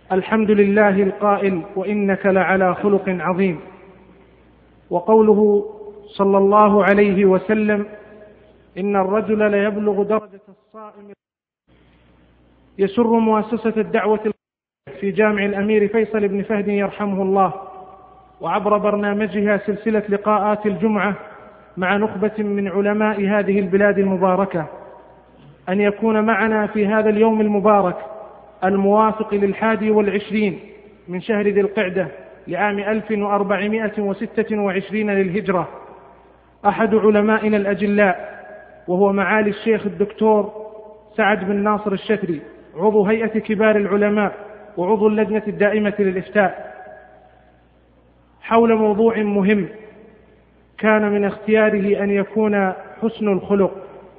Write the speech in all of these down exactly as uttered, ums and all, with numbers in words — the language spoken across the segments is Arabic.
الحمد لله القائل: وإنك لعلى خلق عظيم. وقوله صلى الله عليه وسلم: إن الرجل ليبلغ درجة الصائم. يسر مؤسسة الدعوة في جامع الأمير فيصل بن فهد يرحمه الله وعبر برنامجها سلسلة لقاءات الجمعة مع نخبة من علماء هذه البلاد المباركة أن يكون معنا في هذا اليوم المبارك الموافق للحادي والعشرين من شهر ذي القعدة لعام ألف وأربعمائة وستة وعشرين للهجرة أحد علمائنا الأجلاء، وهو معالي الشيخ الدكتور سعد بن ناصر الشتري، عضو هيئة كبار العلماء وعضو اللجنة الدائمة للإفتاء، حول موضوع مهم كان من اختياره أن يكون حسن الخلق.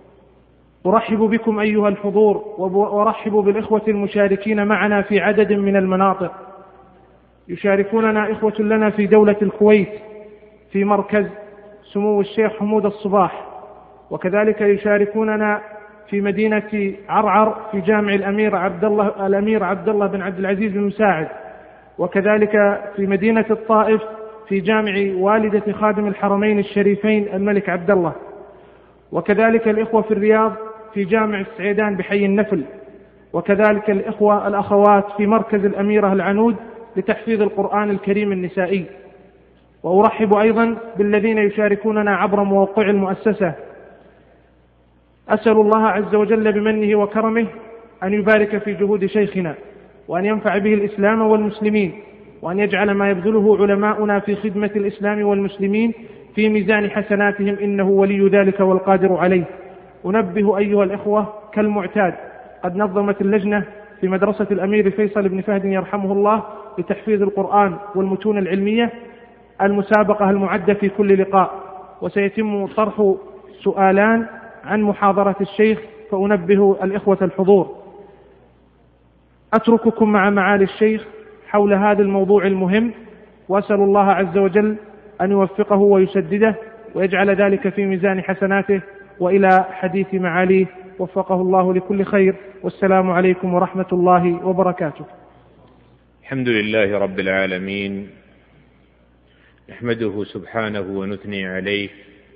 أرحب بكم أيها الحضور، وأرحب بالإخوة المشاركين معنا في عدد من المناطق. يشاركوننا إخوة لنا في دولة الكويت في مركز سمو الشيخ حمود الصباح، وكذلك يشاركوننا في مدينة عرعر في جامع الأمير عبد الله الأمير عبد الله بن عبد العزيز بن مساعد، وكذلك في مدينة الطائف في جامع والدة خادم الحرمين الشريفين الملك عبد الله، وكذلك الإخوة في الرياض في جامع السعيدان بحي النفل، وكذلك الإخوة الأخوات في مركز الأميرة العنود لتحفيظ القرآن الكريم النسائي. وأرحب أيضا بالذين يشاركوننا عبر موقع المؤسسة. أسأل الله عز وجل بمنه وكرمه أن يبارك في جهود شيخنا، وأن ينفع به الإسلام والمسلمين، وأن يجعل ما يبذله علماؤنا في خدمة الإسلام والمسلمين في ميزان حسناتهم، إنه ولي ذلك والقادر عليه. أنبه أيها الإخوة كالمعتاد، قد نظمت اللجنة في مدرسة الأمير فيصل بن فهد يرحمه الله لتحفيظ القرآن والمتون العلمية المسابقة المعدة في كل لقاء، وسيتم طرح سؤالان عن محاضرة الشيخ، فأنبه الإخوة الحضور. أترككم مع معالي الشيخ حول هذا الموضوع المهم، وأسأل الله عز وجل أن يوفقه ويسدده ويجعل ذلك في ميزان حسناته. وإلى حديث معاليه وفقه الله لكل خير، والسلام عليكم ورحمة الله وبركاته. الحمد لله رب العالمين، نحمده سبحانه ونثني عليه،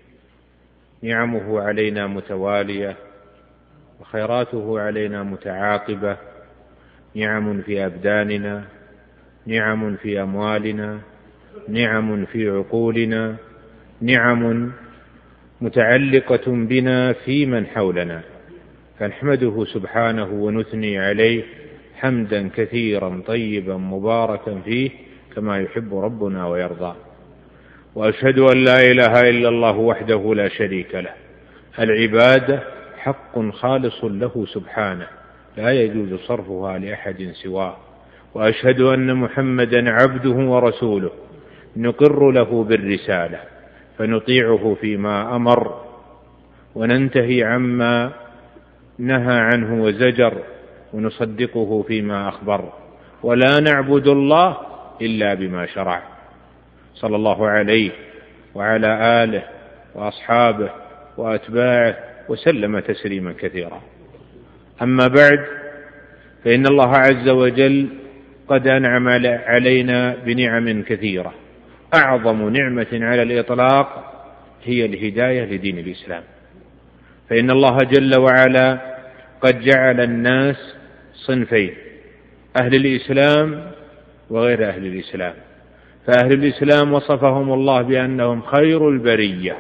نعمه علينا متوالية وخيراته علينا متعاقبة، نعم في أبداننا، نعم في أموالنا، نعم في عقولنا، نعم متعلقة بنا في من حولنا، فنحمده سبحانه ونثني عليه حمدا كثيرا طيبا مباركا فيه كما يحب ربنا ويرضى. وأشهد أن لا إله إلا الله وحده لا شريك له، العبادة حق خالص له سبحانه لا يجوز صرفها لأحد سواه. وأشهد أن محمدا عبده ورسوله، نقر له بالرسالة فنطيعه فيما أمر وننتهي عما نهى عنه وزجر، ونصدقه فيما أخبر، ولا نعبد الله إلا بما شرع، صلى الله عليه وعلى آله وأصحابه وأتباعه وسلم تسليما كثيرا. أما بعد، فإن الله عز وجل قد أنعم علينا بنعم كثيرة، أعظم نعمة على الإطلاق هي الهداية لدين الإسلام. فإن الله جل وعلا قد جعل الناس صنفين: أهل الإسلام وغير أهل الإسلام. فأهل الإسلام وصفهم الله بأنهم خير البرية،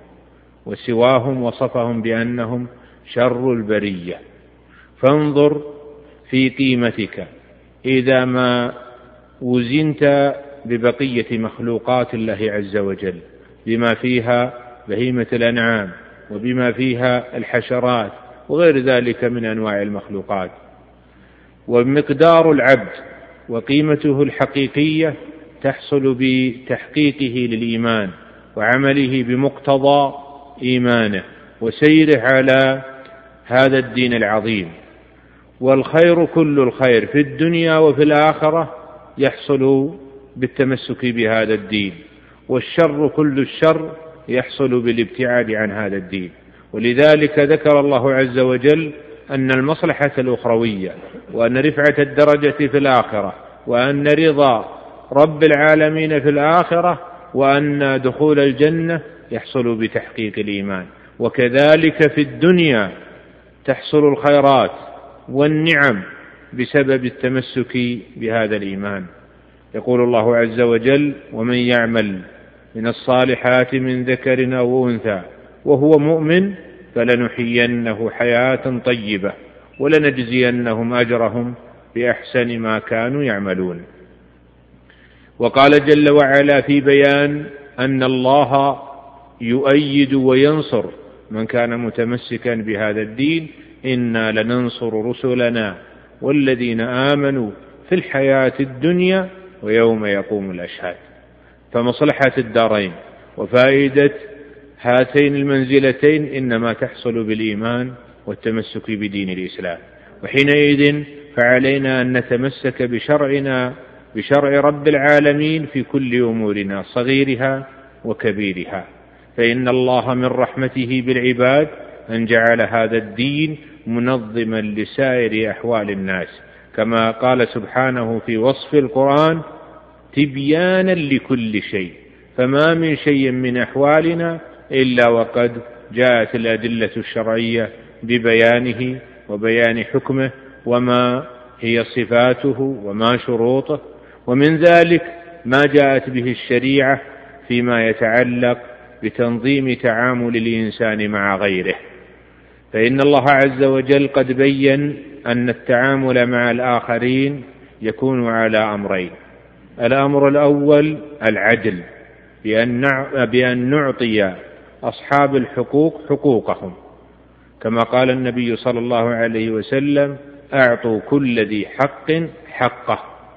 وسواهم وصفهم بأنهم شر البرية. فانظر في قيمتك إذا ما وزنت ببقية مخلوقات الله عز وجل، بما فيها بهيمة الأنعام، وبما فيها الحشرات وغير ذلك من أنواع المخلوقات. ومقدار العبد وقيمته الحقيقية تحصل بتحقيقه للإيمان وعمله بمقتضى إيمانه وسيره على هذا الدين العظيم. والخير كل الخير في الدنيا وفي الآخرة يحصل بالتمسك بهذا الدين، والشر كل الشر يحصل بالابتعاد عن هذا الدين. ولذلك ذكر الله عز وجل أن المصلحة الأخروية وأن رفعة الدرجة في الآخرة وأن رضا رب العالمين في الآخرة وأن دخول الجنة يحصل بتحقيق الإيمان، وكذلك في الدنيا تحصل الخيرات والنعم بسبب التمسك بهذا الإيمان. يقول الله عز وجل: ومن يعمل من الصالحات من ذكر أو أنثى وهو مؤمن فلنحيينه حياة طيبة ولنجزينهم أجرهم بأحسن ما كانوا يعملون. وقال جل وعلا في بيان أن الله يؤيد وينصر من كان متمسكا بهذا الدين: إنا لننصر رسلنا والذين آمنوا في الحياة الدنيا ويوم يقوم الأشهاد. فمصلحة الدارين وفائدة هاتين المنزلتين إنما تحصل بالإيمان والتمسك بدين الإسلام، وحينئذ فعلينا أن نتمسك بشرعنا بشرع رب العالمين في كل أمورنا صغيرها وكبيرها، فإن الله من رحمته بالعباد أن جعل هذا الدين منظما لسائر أحوال الناس، كما قال سبحانه في وصف القرآن: تبيانا لكل شيء، فما من شيء من أحوالنا إلا وقد جاءت الأدلة الشرعية ببيانه وبيان حكمه وما هي صفاته وما شروطه، ومن ذلك ما جاءت به الشريعة فيما يتعلق بتنظيم تعامل الإنسان مع غيره. فإن الله عز وجل قد بين أن التعامل مع الآخرين يكون على أمرين: الأمر الأول العدل، بأن نعطي أصحاب الحقوق حقوقهم، كما قال النبي صلى الله عليه وسلم: أعطوا كل ذي حق حقه.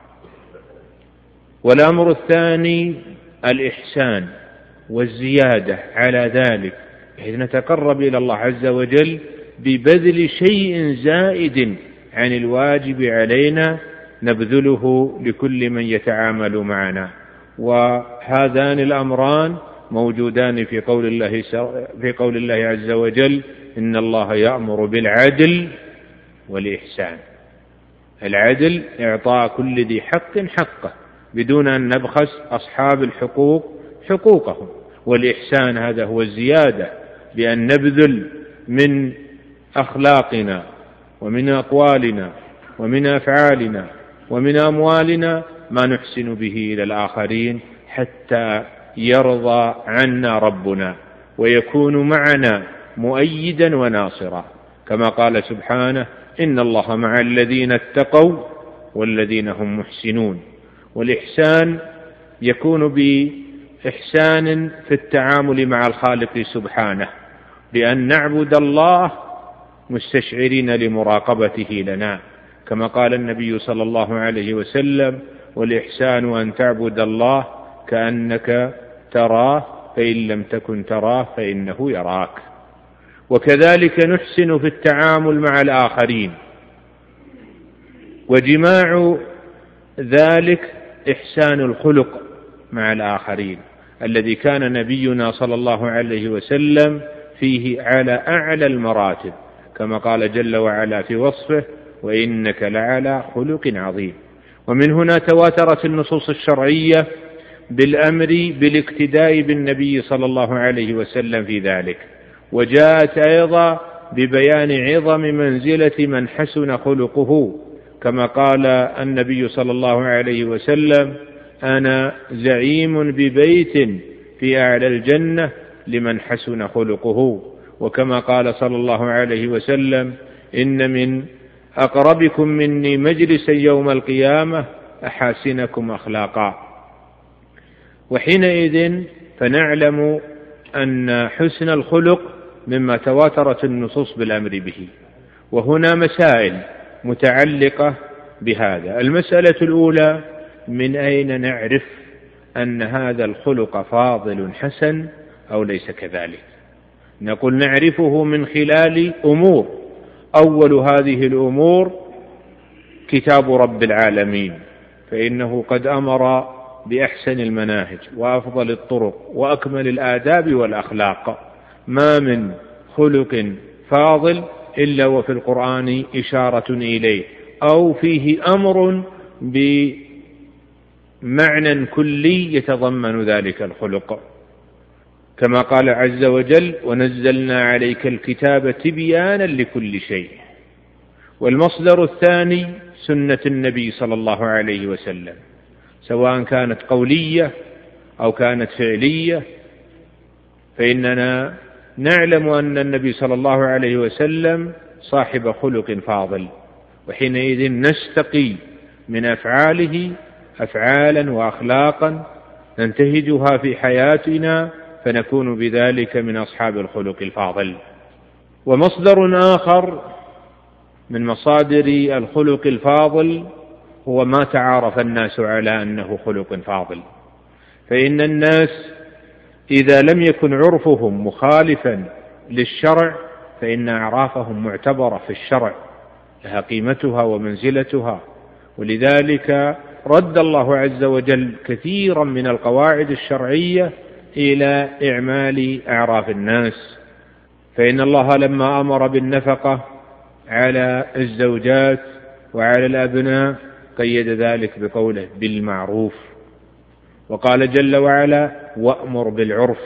والأمر الثاني الإحسان والزيادة على ذلك، بحيث نتقرب إلى الله عز وجل ببذل شيء زائد عن الواجب علينا نبذله لكل من يتعامل معنا. وهذان الأمران موجودان في قول الله في قول الله عز وجل: إن الله يأمر بالعدل والإحسان. العدل إعطاء كل ذي حق حقه بدون أن نبخس أصحاب الحقوق حقوقهم، والإحسان هذا هو الزيادة، بأن نبذل من أخلاقنا ومن أقوالنا ومن أفعالنا ومن أموالنا ما نحسن به إلى الآخرين حتى يرضى عنا ربنا ويكون معنا مؤيدا وناصرا، كما قال سبحانه: إن الله مع الذين اتقوا والذين هم محسنون. والإحسان يكون بإحسان في التعامل مع الخالق سبحانه، بأن نعبد الله مستشعرين لمراقبته لنا، كما قال النبي صلى الله عليه وسلم: والإحسان أن تعبد الله كأنك تراه فإن لم تكن تراه فإنه يراك. وكذلك نحسن في التعامل مع الآخرين، وجماع ذلك إحسان الخلق مع الآخرين الذي كان نبينا صلى الله عليه وسلم فيه على أعلى المراتب، كما قال جل وعلا في وصفه: وإنك لعلى خلق عظيم. ومن هنا تواترت النصوص الشرعية بالأمر بالاقتداء بالنبي صلى الله عليه وسلم في ذلك، وجاءت أيضا ببيان عظم منزلة من حسن خلقه، كما قال النبي صلى الله عليه وسلم: أنا زعيم ببيت في أعلى الجنة لمن حسن خلقه. وكما قال صلى الله عليه وسلم: إن من أقربكم مني مجلسا يوم القيامة أحاسنكم أخلاقا. وحينئذ فنعلم أن حسن الخلق مما تواترت النصوص بالأمر به. وهنا مسائل متعلقة بهذا. المسألة الأولى: من أين نعرف أن هذا الخلق فاضل حسن أو ليس كذلك؟ نقول نعرفه من خلال أمور. أول هذه الأمور كتاب رب العالمين، فإنه قد أمر بأحسن المناهج وأفضل الطرق وأكمل الآداب والأخلاق. ما من خلق فاضل إلا وفي القرآن إشارة إليه، أو فيه أمر بمعنى كلي يتضمن ذلك الخلق، كما قال عز وجل: ونزلنا عليك الكتاب تبيانا لكل شيء. والمصدر الثاني سنة النبي صلى الله عليه وسلم، سواء كانت قولية أو كانت فعلية، فإننا نعلم أن النبي صلى الله عليه وسلم صاحب خلق فاضل، وحينئذ نستقي من أفعاله أفعالا وأخلاقا ننتهجها في حياتنا، فنكون بذلك من أصحاب الخلق الفاضل. ومصدر آخر من مصادر الخلق الفاضل هو ما تعارف الناس على أنه خلق فاضل، فإن الناس إذا لم يكن عرفهم مخالفا للشرع فإن أعرافهم معتبرة في الشرع، لها قيمتها ومنزلتها. ولذلك رد الله عز وجل كثيرا من القواعد الشرعية إلى إعمال أعراف الناس، فإن الله لما أمر بالنفقة على الزوجات وعلى الأبناء قيد ذلك بقوله بالمعروف، وقال جل وعلا: وأمر بالعرف.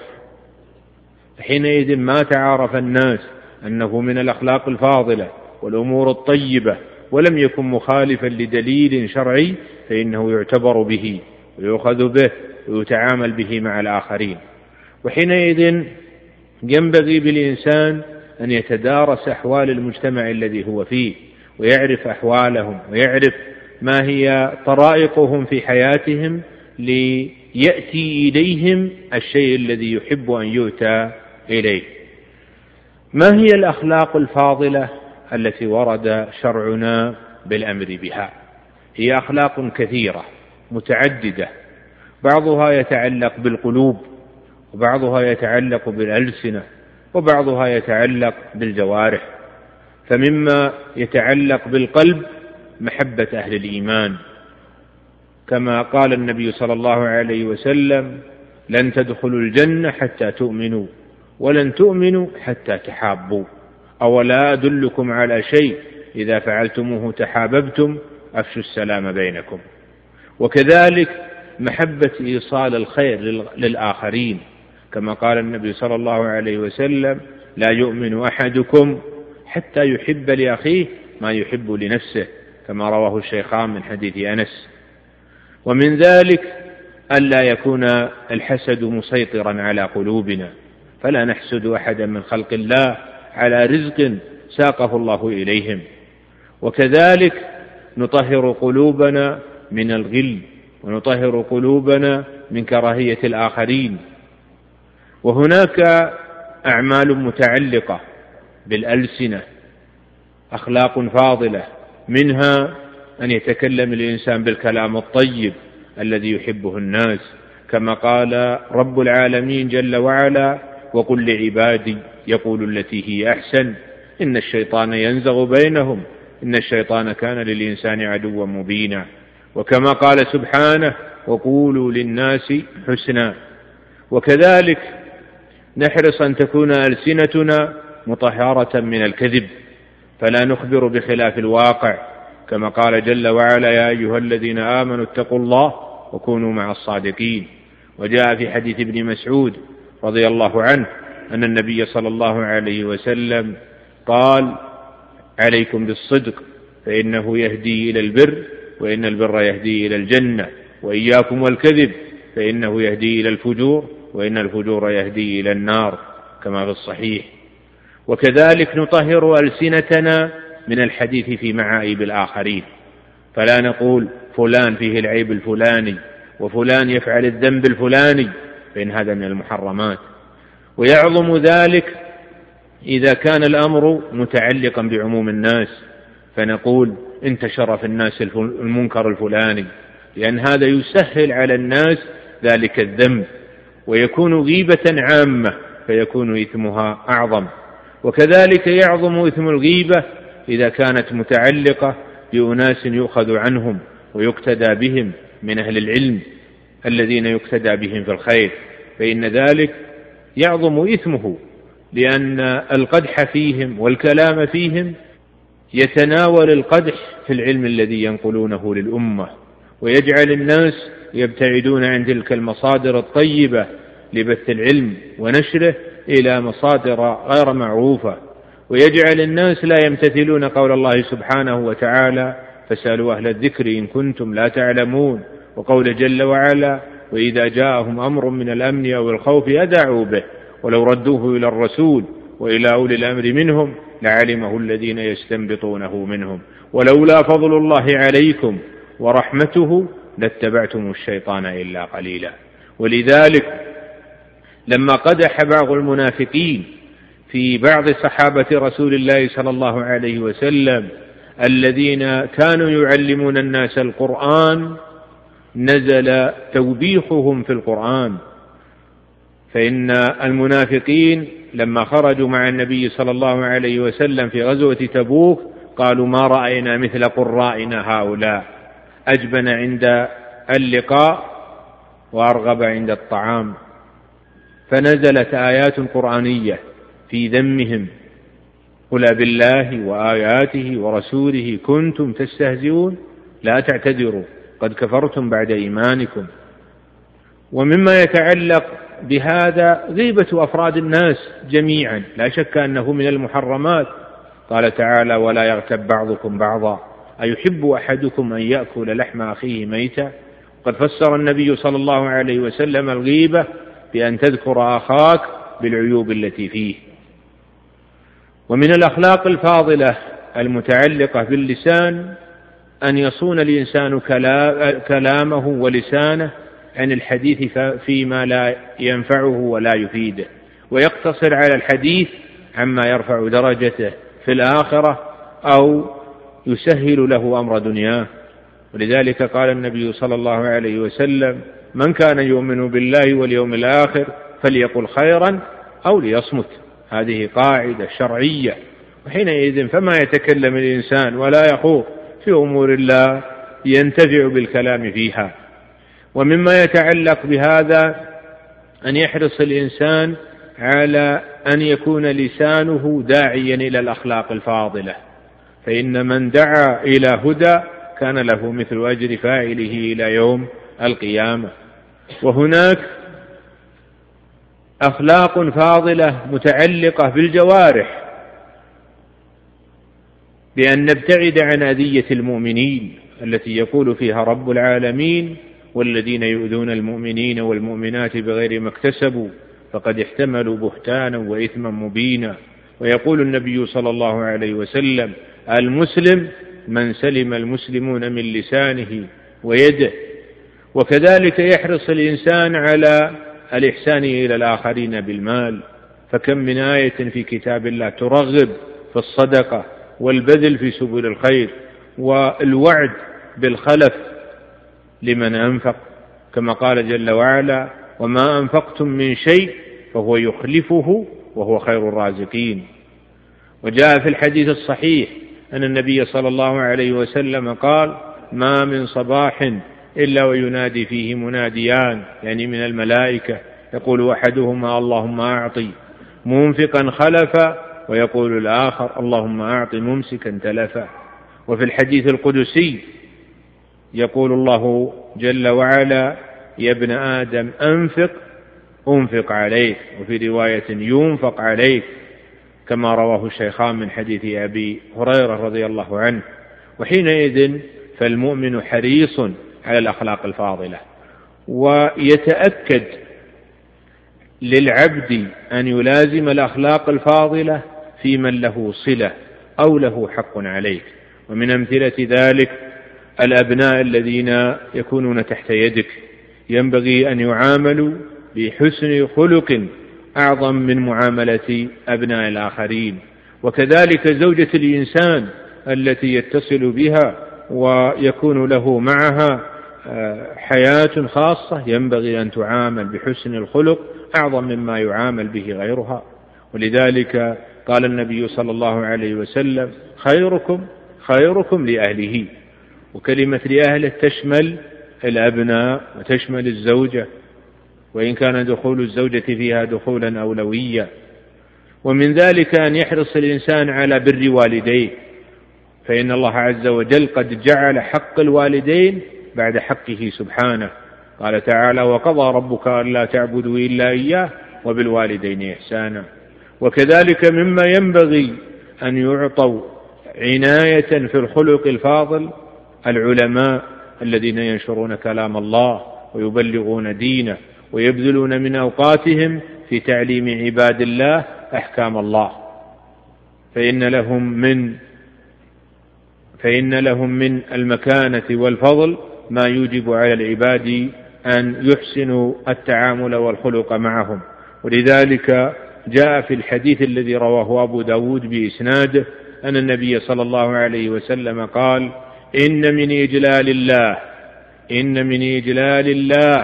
حينئذ ما تعارف الناس أنه من الأخلاق الفاضلة والأمور الطيبة ولم يكن مخالفا لدليل شرعي فإنه يعتبر به ويؤخذ به ويتعامل به مع الآخرين. وحينئذ ينبغي بالإنسان أن يتدارس أحوال المجتمع الذي هو فيه، ويعرف أحوالهم، ويعرف ما هي طرائقهم في حياتهم، ليأتي إليهم الشيء الذي يحب أن يؤتى إليه. ما هي الأخلاق الفاضلة التي ورد شرعنا بالأمر بها؟ هي أخلاق كثيرة متعددة، بعضها يتعلق بالقلوب، وبعضها يتعلق بالألسنة، وبعضها يتعلق بالجوارح. فمما يتعلق بالقلب محبة أهل الإيمان، كما قال النبي صلى الله عليه وسلم: لن تدخلوا الجنة حتى تؤمنوا، ولن تؤمنوا حتى تحابوا، أولا أدلكم على شيء إذا فعلتموه تحاببتم، أفشوا السلام بينكم. وكذلك محبة إيصال الخير للآخرين، كما قال النبي صلى الله عليه وسلم: لا يؤمن أحدكم حتى يحب لأخيه ما يحب لنفسه، كما رواه الشيخان من حديث أنس. ومن ذلك ألا يكون الحسد مسيطرا على قلوبنا، فلا نحسد أحدا من خلق الله على رزق ساقه الله إليهم. وكذلك نطهر قلوبنا من الغل، ونطهر قلوبنا من كراهية الآخرين. وهناك أعمال متعلقة بالألسنة، أخلاق فاضلة، منها أن يتكلم الإنسان بالكلام الطيب الذي يحبه الناس، كما قال رب العالمين جل وعلا: وقل لعبادي يقول التي هي أحسن إن الشيطان ينزغ بينهم إن الشيطان كان للإنسان عدوا مبينا. وكما قال سبحانه: وقولوا للناس حسنا. وكذلك نحرص أن تكون ألسنتنا مطهرة من الكذب، فلا نخبر بخلاف الواقع، كما قال جل وعلا: يا أيها الذين آمنوا اتقوا الله وكونوا مع الصادقين. وجاء في حديث ابن مسعود رضي الله عنه أن النبي صلى الله عليه وسلم قال: عليكم بالصدق فإنه يهدي إلى البر، وإن البر يهدي إلى الجنة، وإياكم والكذب فإنه يهدي إلى الفجور، وإن الفجور يهدي إلى النار، كما في الصحيح. وكذلك نطهر ألسنتنا من الحديث في معايب الآخرين، فلا نقول فلان فيه العيب الفلاني وفلان يفعل الذنب الفلاني، فإن هذا من المحرمات. ويعظم ذلك إذا كان الأمر متعلقا بعموم الناس، فنقول انتشر في الناس المنكر الفلاني، لأن هذا يسهل على الناس ذلك الذنب، ويكون غيبة عامة فيكون إثمها أعظم. وكذلك يعظم إثم الغيبة إذا كانت متعلقة بأناس يؤخذ عنهم ويقتدى بهم من أهل العلم الذين يقتدى بهم في الخير، فإن ذلك يعظم إثمه لأن القدح فيهم والكلام فيهم يتناول القدح في العلم الذي ينقلونه للأمة، ويجعل الناس يبتعدون عن تلك المصادر الطيبة لبث العلم ونشره إلى مصادر غير معروفة، ويجعل الناس لا يمتثلون قول الله سبحانه وتعالى: فاسألوا أهل الذكر إن كنتم لا تعلمون، وقول جل وعلا: وإذا جاءهم أمر من الأمن أو الخوف أذاعوا به ولو ردوه إلى الرسول وإلى أولي الأمر منهم لعلمه الذين يستنبطونه منهم ولولا فضل الله عليكم ورحمته لاتبعتم الشيطان إلا قليلا. ولذلك لما قدح بعض المنافقين في بعض صحابة رسول الله صلى الله عليه وسلم الذين كانوا يعلمون الناس القرآن، نزل توبيخهم في القرآن. فإن المنافقين لما خرجوا مع النبي صلى الله عليه وسلم في غزوة تبوك قالوا: ما رأينا مثل قرائنا هؤلاء، أجبن عند اللقاء وأرغب عند الطعام. فنزلت آيات قرآنية في ذمهم: قل بالله وآياته ورسوله كنتم تستهزئون لا تعتذروا قد كفرتم بعد إيمانكم. ومما يتعلق بهذا غيبة أفراد الناس جميعا، لا شك أنه من المحرمات. قال تعالى: ولا يغتب بعضكم بعضا أيحب أحدكم أن يأكل لحم أخيه ميتا. قد فسر النبي صلى الله عليه وسلم الغيبة بأن تذكر أخاك بالعيوب التي فيه. ومن الأخلاق الفاضلة المتعلقة باللسان أن يصون الإنسان كلامه ولسانه عن الحديث فيما لا ينفعه ولا يفيده، ويقتصر على الحديث عما يرفع درجته في الآخرة أو يسهل له أمر دنياه. ولذلك قال النبي صلى الله عليه وسلم: من كان يؤمن بالله واليوم الآخر فليقل خيرا أو ليصمت. هذه قاعدة شرعية، وحينئذ فما يتكلم الإنسان ولا يخوض في أمور الله ينتفع بالكلام فيها. ومما يتعلق بهذا أن يحرص الإنسان على أن يكون لسانه داعيا إلى الأخلاق الفاضلة، فإن من دعا إلى هدى كان له مثل أجر فاعله إلى يوم القيامة. وهناك أخلاق فاضلة متعلقة بالجوارح، بأن نبتعد عن أذية المؤمنين التي يقول فيها رب العالمين: والذين يؤذون المؤمنين والمؤمنات بغير ما اكتسبوا فقد احتملوا بهتانا وإثما مبينا. ويقول النبي صلى الله عليه وسلم: المسلم من سلم المسلمون من لسانه ويده. وكذلك يحرص الإنسان على الإحسان إلى الآخرين بالمال، فكم من آية في كتاب الله ترغب في الصدقة والبذل في سبل الخير والوعد بالخلف لمن أنفق، كما قال جل وعلا: وما أنفقتم من شيء فهو يخلفه وهو خير الرازقين. وجاء في الحديث الصحيح أن النبي صلى الله عليه وسلم قال: ما من صباح إلا وينادي فيه مناديان، يعني من الملائكة، يقول أحدهما: اللهم أعطي منفقا خلفا، ويقول الآخر: اللهم أعط ممسكا تلفا. وفي الحديث القدسي يقول الله جل وعلا: يا ابن آدم أنفق أنفق عليك، وفي رواية ينفق عليك، كما رواه الشيخان من حديث أبي هريرة رضي الله عنه. وحينئذ فالمؤمن حريص على الأخلاق الفاضلة، ويتأكد للعبد أن يلازم الأخلاق الفاضلة في من له صلة أو له حق عليك. ومن أمثلة ذلك الأبناء الذين يكونون تحت يدك، ينبغي أن يعاملوا بحسن خلق أعظم من معاملة أبناء الآخرين. وكذلك زوجة الإنسان التي يتصل بها ويكون له معها حياة خاصة ينبغي أن تعامل بحسن الخلق أعظم مما يعامل به غيرها. ولذلك قال النبي صلى الله عليه وسلم: خيركم خيركم لأهله. وكلمة لأهله تشمل الأبناء وتشمل الزوجة، وإن كان دخول الزوجة فيها دخولا أولويا. ومن ذلك أن يحرص الإنسان على بر والديه، فإن الله عز وجل قد جعل حق الوالدين بعد حقه سبحانه. قال تعالى: وقضى ربك ألا تعبدوا إلا إياه وبالوالدين إحسانا. وكذلك مما ينبغي أن يعطوا عناية في الخلق الفاضل العلماء الذين ينشرون كلام الله ويبلغون دينه ويبذلون من أوقاتهم في تعليم عباد الله أحكام الله، فإن لهم من فإن لهم من المكانة والفضل ما يوجب على العباد أن يحسنوا التعامل والخلق معهم. ولذلك جاء في الحديث الذي رواه أبو داود بإسناده أن النبي صلى الله عليه وسلم قال: إن من إجلال الله إن من إجلال الله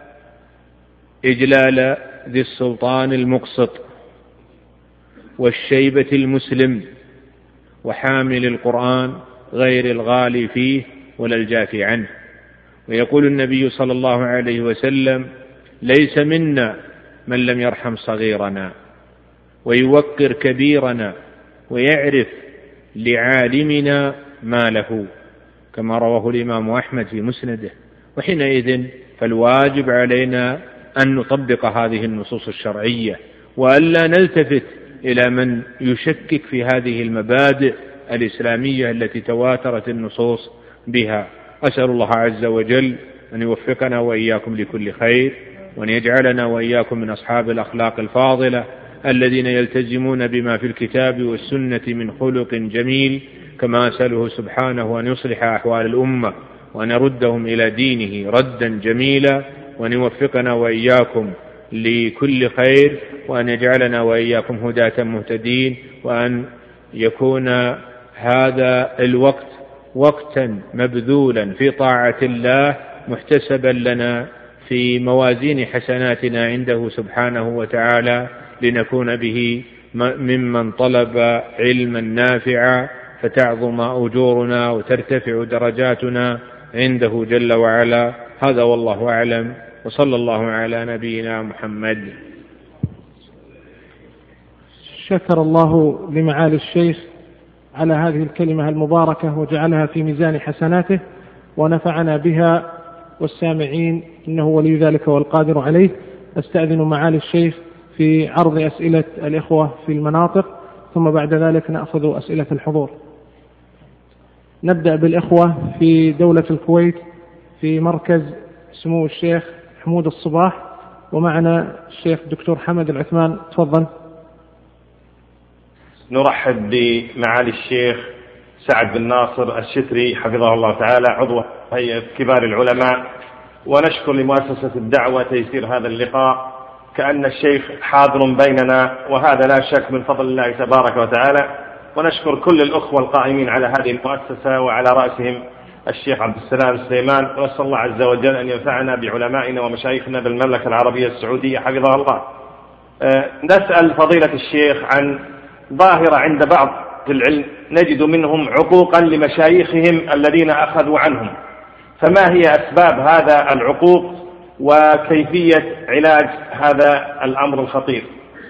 إجلال ذي السلطان المقسط والشيبة المسلم وحامل القرآن غير الغالي فيه ولا الجافي عنه. ويقول النبي صلى الله عليه وسلم: ليس منا من لم يرحم صغيرنا ويوقر كبيرنا ويعرف لعالمنا ما له، كما رواه الإمام أحمد في مسنده. وحينئذ فالواجب علينا أن نطبق هذه النصوص الشرعية وألا نلتفت إلى من يشكك في هذه المبادئ الإسلامية التي تواترت النصوص بها. أسأل الله عز وجل أن يوفقنا وإياكم لكل خير، وأن يجعلنا وإياكم من أصحاب الأخلاق الفاضلة الذين يلتزمون بما في الكتاب والسنة من خلق جميل، كما أسأله سبحانه أن يصلح أحوال الأمة وأن يردهم إلى دينه ردا جميلا، وأن يوفقنا وإياكم لكل خير، وأن يجعلنا وإياكم هداة مهتدين، وأن يكون هذا الوقت وقتا مبذولا في طاعة الله محتسبا لنا في موازين حسناتنا عنده سبحانه وتعالى، لنكون به ممن طلب علما نافعا فتعظم أجورنا وترتفع درجاتنا عنده جل وعلا. هذا والله أعلم، وصلى الله على نبينا محمد. شكر الله لمعالي الشيخ على هذه الكلمة المباركة وجعلها في ميزان حسناته ونفعنا بها والسامعين، إنه ولي ذلك والقادر عليه. أستأذن معالي الشيخ في عرض أسئلة الإخوة في المناطق، ثم بعد ذلك نأخذ أسئلة الحضور. نبدأ بالإخوة في دولة الكويت في مركز سمو الشيخ حمود الصباح، ومعنا الشيخ الدكتور حمد العثمان. تفضل. نرحب بمعالي الشيخ سعد بن ناصر الشتري حفظه الله تعالى، عضو هيئة كبار العلماء، ونشكر لمؤسسة الدعوة تيسير هذا اللقاء، كأن الشيخ حاضر بيننا، وهذا لا شك من فضل الله تبارك وتعالى. ونشكر كل الأخوة القائمين على هذه المؤسسة وعلى رأسهم الشيخ عبد السلام السليمان، ونسأل الله عز وجل أن ينفعنا بعلمائنا ومشايخنا بالمملكة العربية السعودية حفظها الله. أه نسأل فضيلة الشيخ عن ظاهرة عند بعض العلم نجد منهم عقوقا لمشايخهم الذين أخذوا عنهم، فما هي أسباب هذا العقوق وكيفية علاج هذا الأمر الخطير؟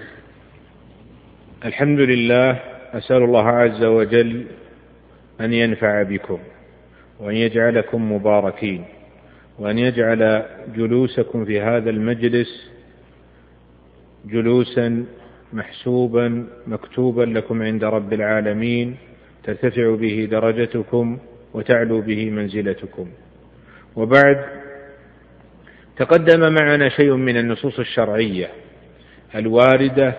الحمد لله، أسأل الله عز وجل أن ينفع بكم وأن يجعلكم مباركين، وأن يجعل جلوسكم في هذا المجلس جلوسا محسوبا مكتوبا لكم عند رب العالمين، ترتفع به درجتكم وتعلو به منزلتكم. وبعد، تقدم معنا شيء من النصوص الشرعية الواردة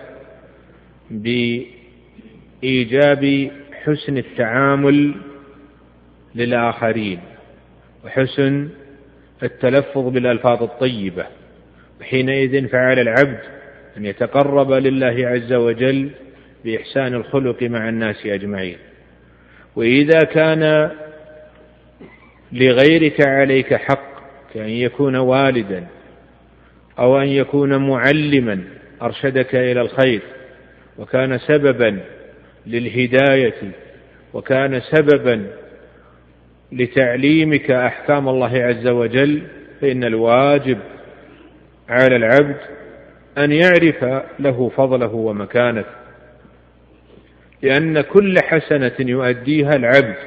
بإيجاب حسن التعامل للآخرين وحسن التلفظ بالألفاظ الطيبة، وحينئذ فعلى العبد أن يتقرب لله عز وجل بإحسان الخلق مع الناس أجمعين. وإذا كان لغيرك عليك حق، كأن يكون والدا أو أن يكون معلما أرشدك إلى الخير وكان سببا للهداية وكان سببا لتعليمك أحكام الله عز وجل، فإن الواجب على العبد أن يعرف له فضله ومكانته لأن كل حسنة يؤديها العبد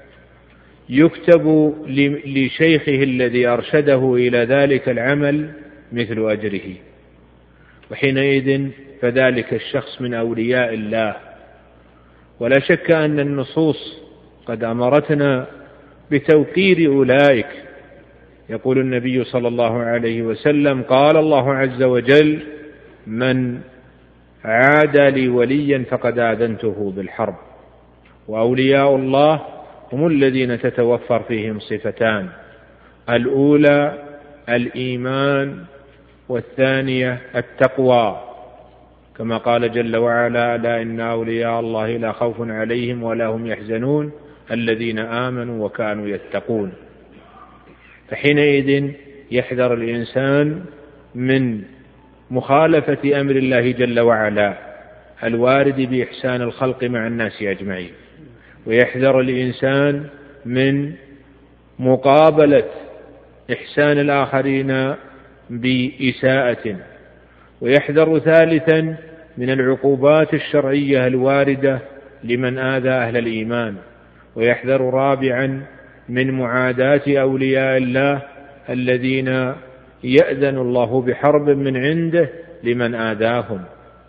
يكتب لشيخه الذي أرشده إلى ذلك العمل مثل أجره، وحينئذ فذلك الشخص من أولياء الله. ولا شك أن النصوص قد أمرتنا بتوقير أولئك. يقول النبي صلى الله عليه وسلم: قال الله عز وجل: من عادى لي وليا فقد آذنته بالحرب. وأولياء الله هم الذين تتوفر فيهم صفتان: الأولى الإيمان، والثانية التقوى، كما قال جل وعلا: ألا إن أولياء الله لا خوف عليهم ولا هم يحزنون الذين آمنوا وكانوا يتقون. فحينئذ يحذر الإنسان من مخالفة أمر الله جل وعلا الوارد بإحسان الخلق مع الناس أجمعين، ويحذر الإنسان من مقابلة إحسان الآخرين بإساءة، ويحذر ثالثا من العقوبات الشرعية الواردة لمن آذى أهل الإيمان، ويحذر رابعا من معاداة أولياء الله الذين يأذن الله بحرب من عنده لمن آذاهم.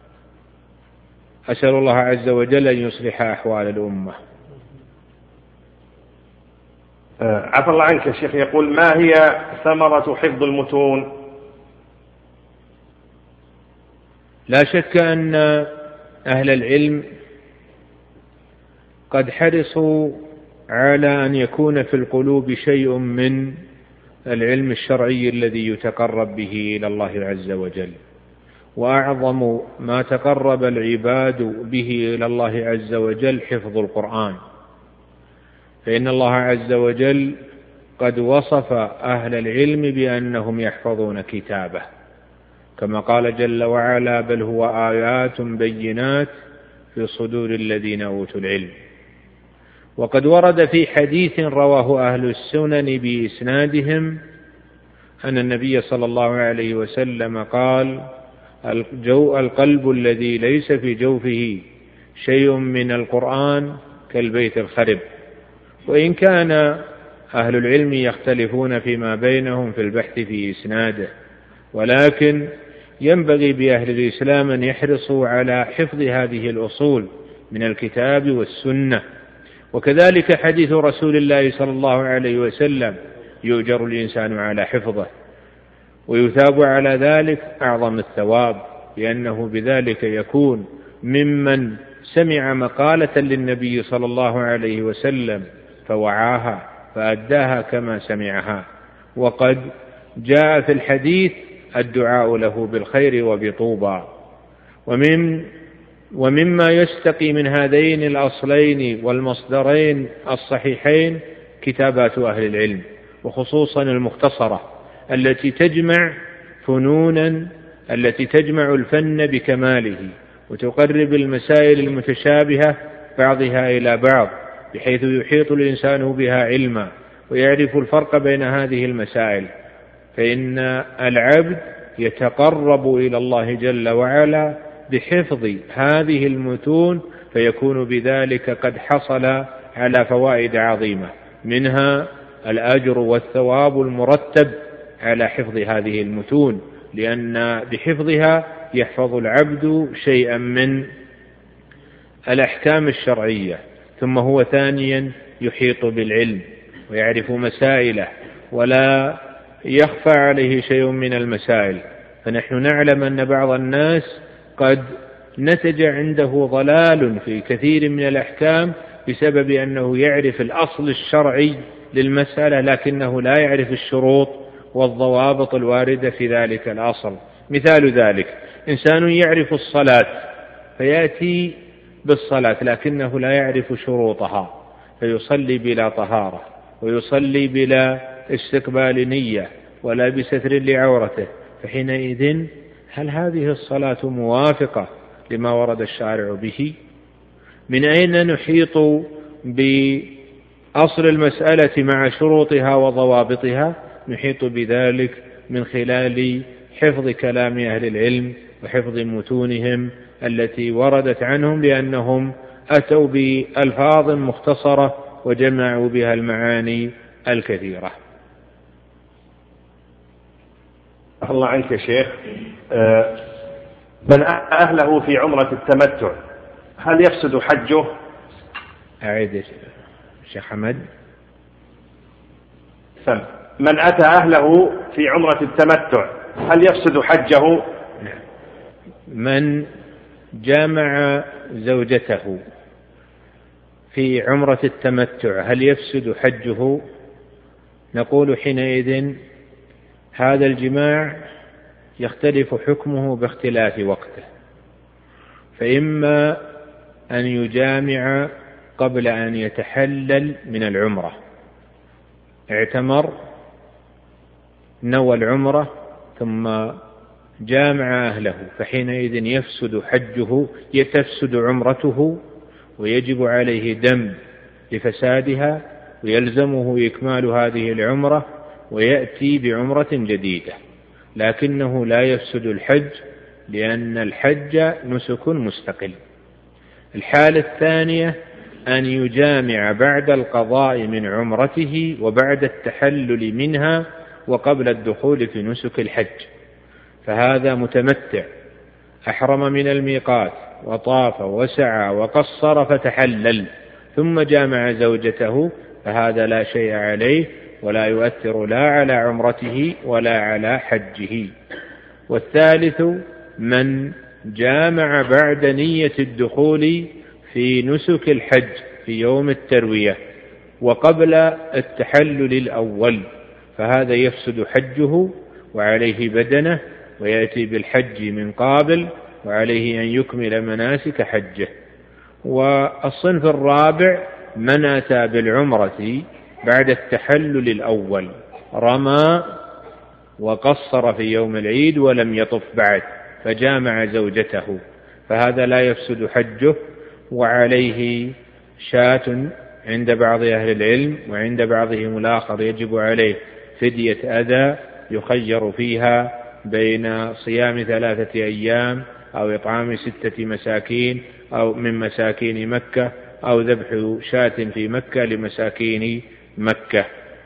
أسأل الله عز وجل أن يصلح أحوال الأمة. عفى الله عنك يا شيخ، يقول: ما هي ثمرة حفظ المتون؟ لا شك أن أهل العلم قد حرصوا على أن يكون في القلوب شيء من العلم الشرعي الذي يتقرب به إلى الله عز وجل. وأعظم ما تقرب العباد به إلى الله عز وجل حفظ القرآن، فإن الله عز وجل قد وصف أهل العلم بأنهم يحفظون كتابه، كما قال جل وعلا: بل هو آيات بينات في صدور الذين أوتوا العلم. وقد ورد في حديث رواه أهل السنن بإسنادهم أن النبي صلى الله عليه وسلم قال: القلب الذي ليس في جوفه شيء من القرآن كالبيت الخرب. وإن كان أهل العلم يختلفون فيما بينهم في البحث في إسناده، ولكن ينبغي بأهل الإسلام أن يحرصوا على حفظ هذه الأصول من الكتاب والسنة. وكذلك حديث رسول الله صلى الله عليه وسلم: يؤجر الإنسان على حفظه ويثاب على ذلك أعظم الثواب، لأنه بذلك يكون ممن سمع مقالة للنبي صلى الله عليه وسلم فوعاها فأداها كما سمعها. وقد جاء في الحديث الدعاء له بالخير وبطوبى. ومن ومما يستقي من هذين الأصلين والمصدرين الصحيحين كتابات أهل العلم، وخصوصا المختصرة التي تجمع فنونا التي تجمع الفن بكماله، وتقرب المسائل المتشابهة بعضها إلى بعض، بحيث يحيط الإنسان بها علما ويعرف الفرق بين هذه المسائل. فإن العبد يتقرب إلى الله جل وعلا بحفظ هذه المتون، فيكون بذلك قد حصل على فوائد عظيمة، منها الأجر والثواب المرتب على حفظ هذه المتون، لأن بحفظها يحفظ العبد شيئا من الأحكام الشرعية. ثم هو ثانيا يحيط بالعلم ويعرف مسائله ولا يخفى عليه شيء من المسائل. فنحن نعلم أن بعض الناس قد نتج عنده ضلال في كثير من الأحكام بسبب أنه يعرف الأصل الشرعي للمسألة، لكنه لا يعرف الشروط والضوابط الواردة في ذلك الأصل. مثال ذلك: إنسان يعرف الصلاة فيأتي بالصلاة لكنه لا يعرف شروطها، فيصلي بلا طهارة ويصلي بلا استقبال نية ولا بستر لعورته، فحينئذ هل هذه الصلاة موافقة لما ورد الشارع به؟ من أين نحيط بأصل المسألة مع شروطها وضوابطها؟ نحيط بذلك من خلال حفظ كلام أهل العلم وحفظ متونهم التي وردت عنهم، لأنهم أتوا بألفاظ مختصرة وجمعوا بها المعاني الكثيرة. الله عنك يا شيخ، من أهله في عمرة التمتع هل يفسد حجه؟ أعيد شيخ حمد. من أتى أهله في عمرة التمتع هل يفسد حجه؟ من جامع زوجته في عمرة التمتع هل يفسد حجه؟ نقول حينئذ هذا الجماع يختلف حكمه باختلاف وقته، فإما أن يجامع قبل أن يتحلل من العمرة، اعتمر نوى العمرة ثم جامع أهله، فحينئذ يفسد حجه، يتفسد عمرته ويجب عليه دم لفسادها ويلزمه إكمال هذه العمرة ويأتي بعمرة جديدة، لكنه لا يفسد الحج لأن الحج نسك مستقل. الحالة الثانية أن يجامع بعد القضاء من عمرته وبعد التحلل منها وقبل الدخول في نسك الحج، فهذا متمتع أحرم من الميقات وطاف وسعى وقصر فتحلل ثم جامع زوجته، فهذا لا شيء عليه ولا يؤثر لا على عمرته ولا على حجه. والثالث من جامع بعد نية الدخول في نسك الحج في يوم التروية وقبل التحلل الأول، فهذا يفسد حجه وعليه بدنه ويأتي بالحج من قابل وعليه أن يكمل مناسك حجه. والصنف الرابع من أتى بالعمرة بعد التحلل الأول، رمى وقصر في يوم العيد ولم يطف بعد فجامع زوجته، فهذا لا يفسد حجه وعليه شاة عند بعض أهل العلم، وعند بعضهم الآخر يجب عليه فدية أذى يخير فيها بين صيام ثلاثة أيام أو إطعام ستة مساكين أو من مساكين مكة أو ذبح شاة في مكة لمساكين مكة.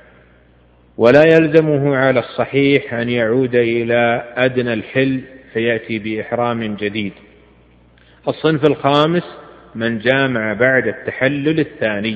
ولا يلزمه على الصحيح أن يعود إلى أدنى الحل فيأتي بإحرام جديد. الصنف الخامس من جامع بعد التحلل الثاني،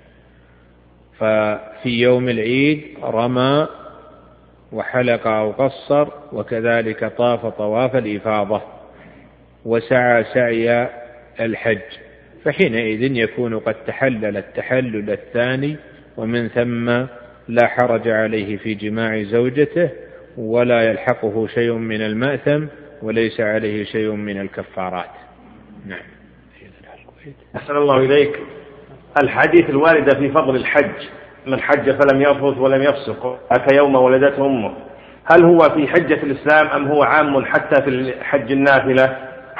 ففي يوم العيد رمى وحلق أو قصر وكذلك طاف طواف الإفاضة وسعى سعي الحج، فحينئذ يكون قد تحلل التحلل الثاني، ومن ثم لا حرج عليه في جماع زوجته ولا يلحقه شيء من المأثم وليس عليه شيء من الكفارات. نعم. أحسن الله إليك. الحديث الواردة في فضل الحج من حج فلم يرفث ولم يفسق كيوم ولدته أمه، هل هو في حجة الإسلام أم هو عام حتى في حج النافلة؟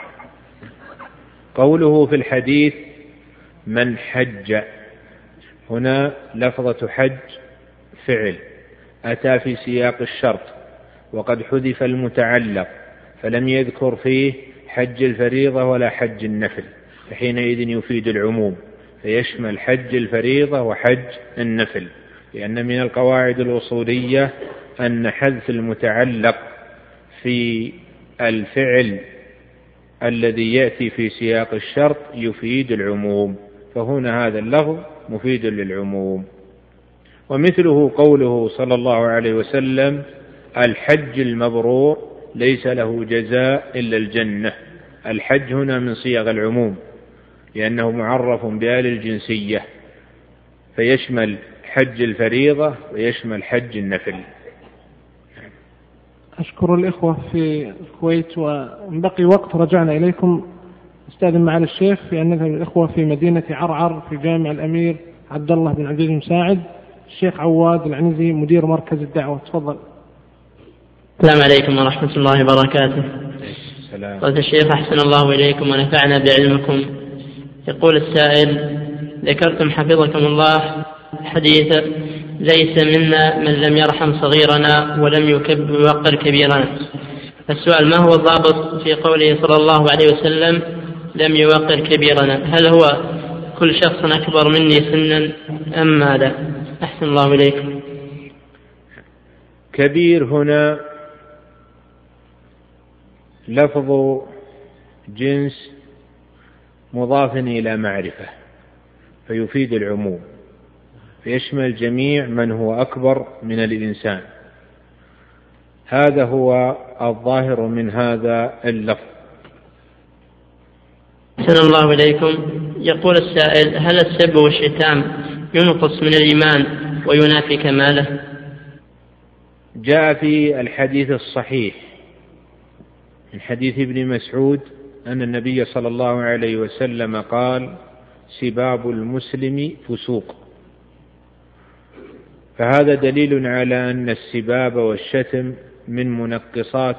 قوله في الحديث من حج، هنا لفظة حج فعل أتى في سياق الشرط وقد حذف المتعلق، فلم يذكر فيه حج الفريضة ولا حج النفل، فحينئذ يفيد العموم فيشمل حج الفريضة وحج النفل، لأن من القواعد الأصولية أن حذف المتعلق في الفعل الذي يأتي في سياق الشرط يفيد العموم، فهنا هذا اللفظ مفيد للعموم. ومثله قوله صلى الله عليه وسلم الحج المبرور ليس له جزاء إلا الجنة. الحج هنا من صيغ العموم لأنه معرف بآل الجنسية، فيشمل حج الفريضة ويشمل حج النفل. أشكر الإخوة في الكويت، وإن بقي وقت رجعنا إليكم. أستاذن معالي الشيخ في أن نذهب الإخوة في مدينة عرعر في جامع الأمير عبد الله بن عبد المساعد، الشيخ عواد العنزي مدير مركز الدعوة. تفضل. السلام عليكم ورحمة الله وبركاته. قلت الشيخ أحسن الله إليكم ونفعنا بعلمكم. يقول السائل: ذكرتم حفظكم الله حديث ليس منا من لم يرحم صغيرنا ولم يوقر كبيرنا، فالسؤال: ما هو الضابط في قوله صلى الله عليه وسلم لم يوقر كبيرنا؟ هل هو كل شخص أكبر مني سنا أم ماذا؟ أحسن الله إليكم. كبير هنا لفظ جنس مضاف إلى معرفة فيفيد العموم، فيشمل جميع من هو أكبر من الإنسان. هذا هو الظاهر من هذا اللفظ. أحسن الله إليكم. يقول السائل: هل السب والشتام ينقص من الإيمان وينافي كماله؟ جاء في الحديث الصحيح من حديث ابن مسعود أن النبي صلى الله عليه وسلم قال: سباب المسلم فسوق. فهذا دليل على أن السباب والشتم من منقصات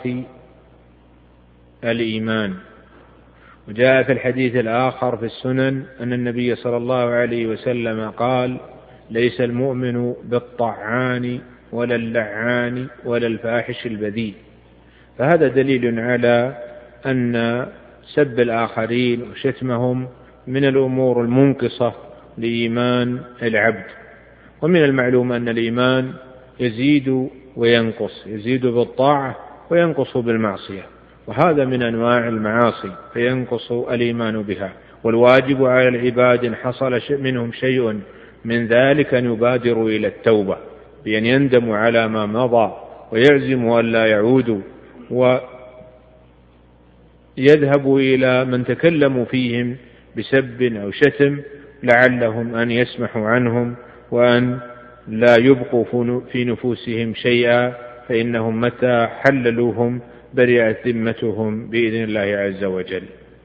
الإيمان. وجاء في الحديث الآخر في السنن أن النبي صلى الله عليه وسلم قال: ليس المؤمن بالطعان ولا اللعان ولا الفاحش البذيء. فهذا دليل على أن سب الآخرين وشتمهم من الأمور المنقصة لإيمان العبد. ومن المعلوم أن الإيمان يزيد وينقص، يزيد بالطاعة وينقص بالمعصية، وهذا من أنواع المعاصي فينقص الإيمان بها. والواجب على العباد إن حصل منهم شيء من ذلك أن يبادروا إلى التوبة بأن يندموا على ما مضى ويعزموا أن لا يعودوا، ويذهبوا إلى من تكلموا فيهم بسب أو شتم لعلهم أن يسمحوا عنهم وأن لا يبقوا في نفوسهم شيئا، فإنهم متى حللوهم برئت ذمتهم بإذن الله عز وجل.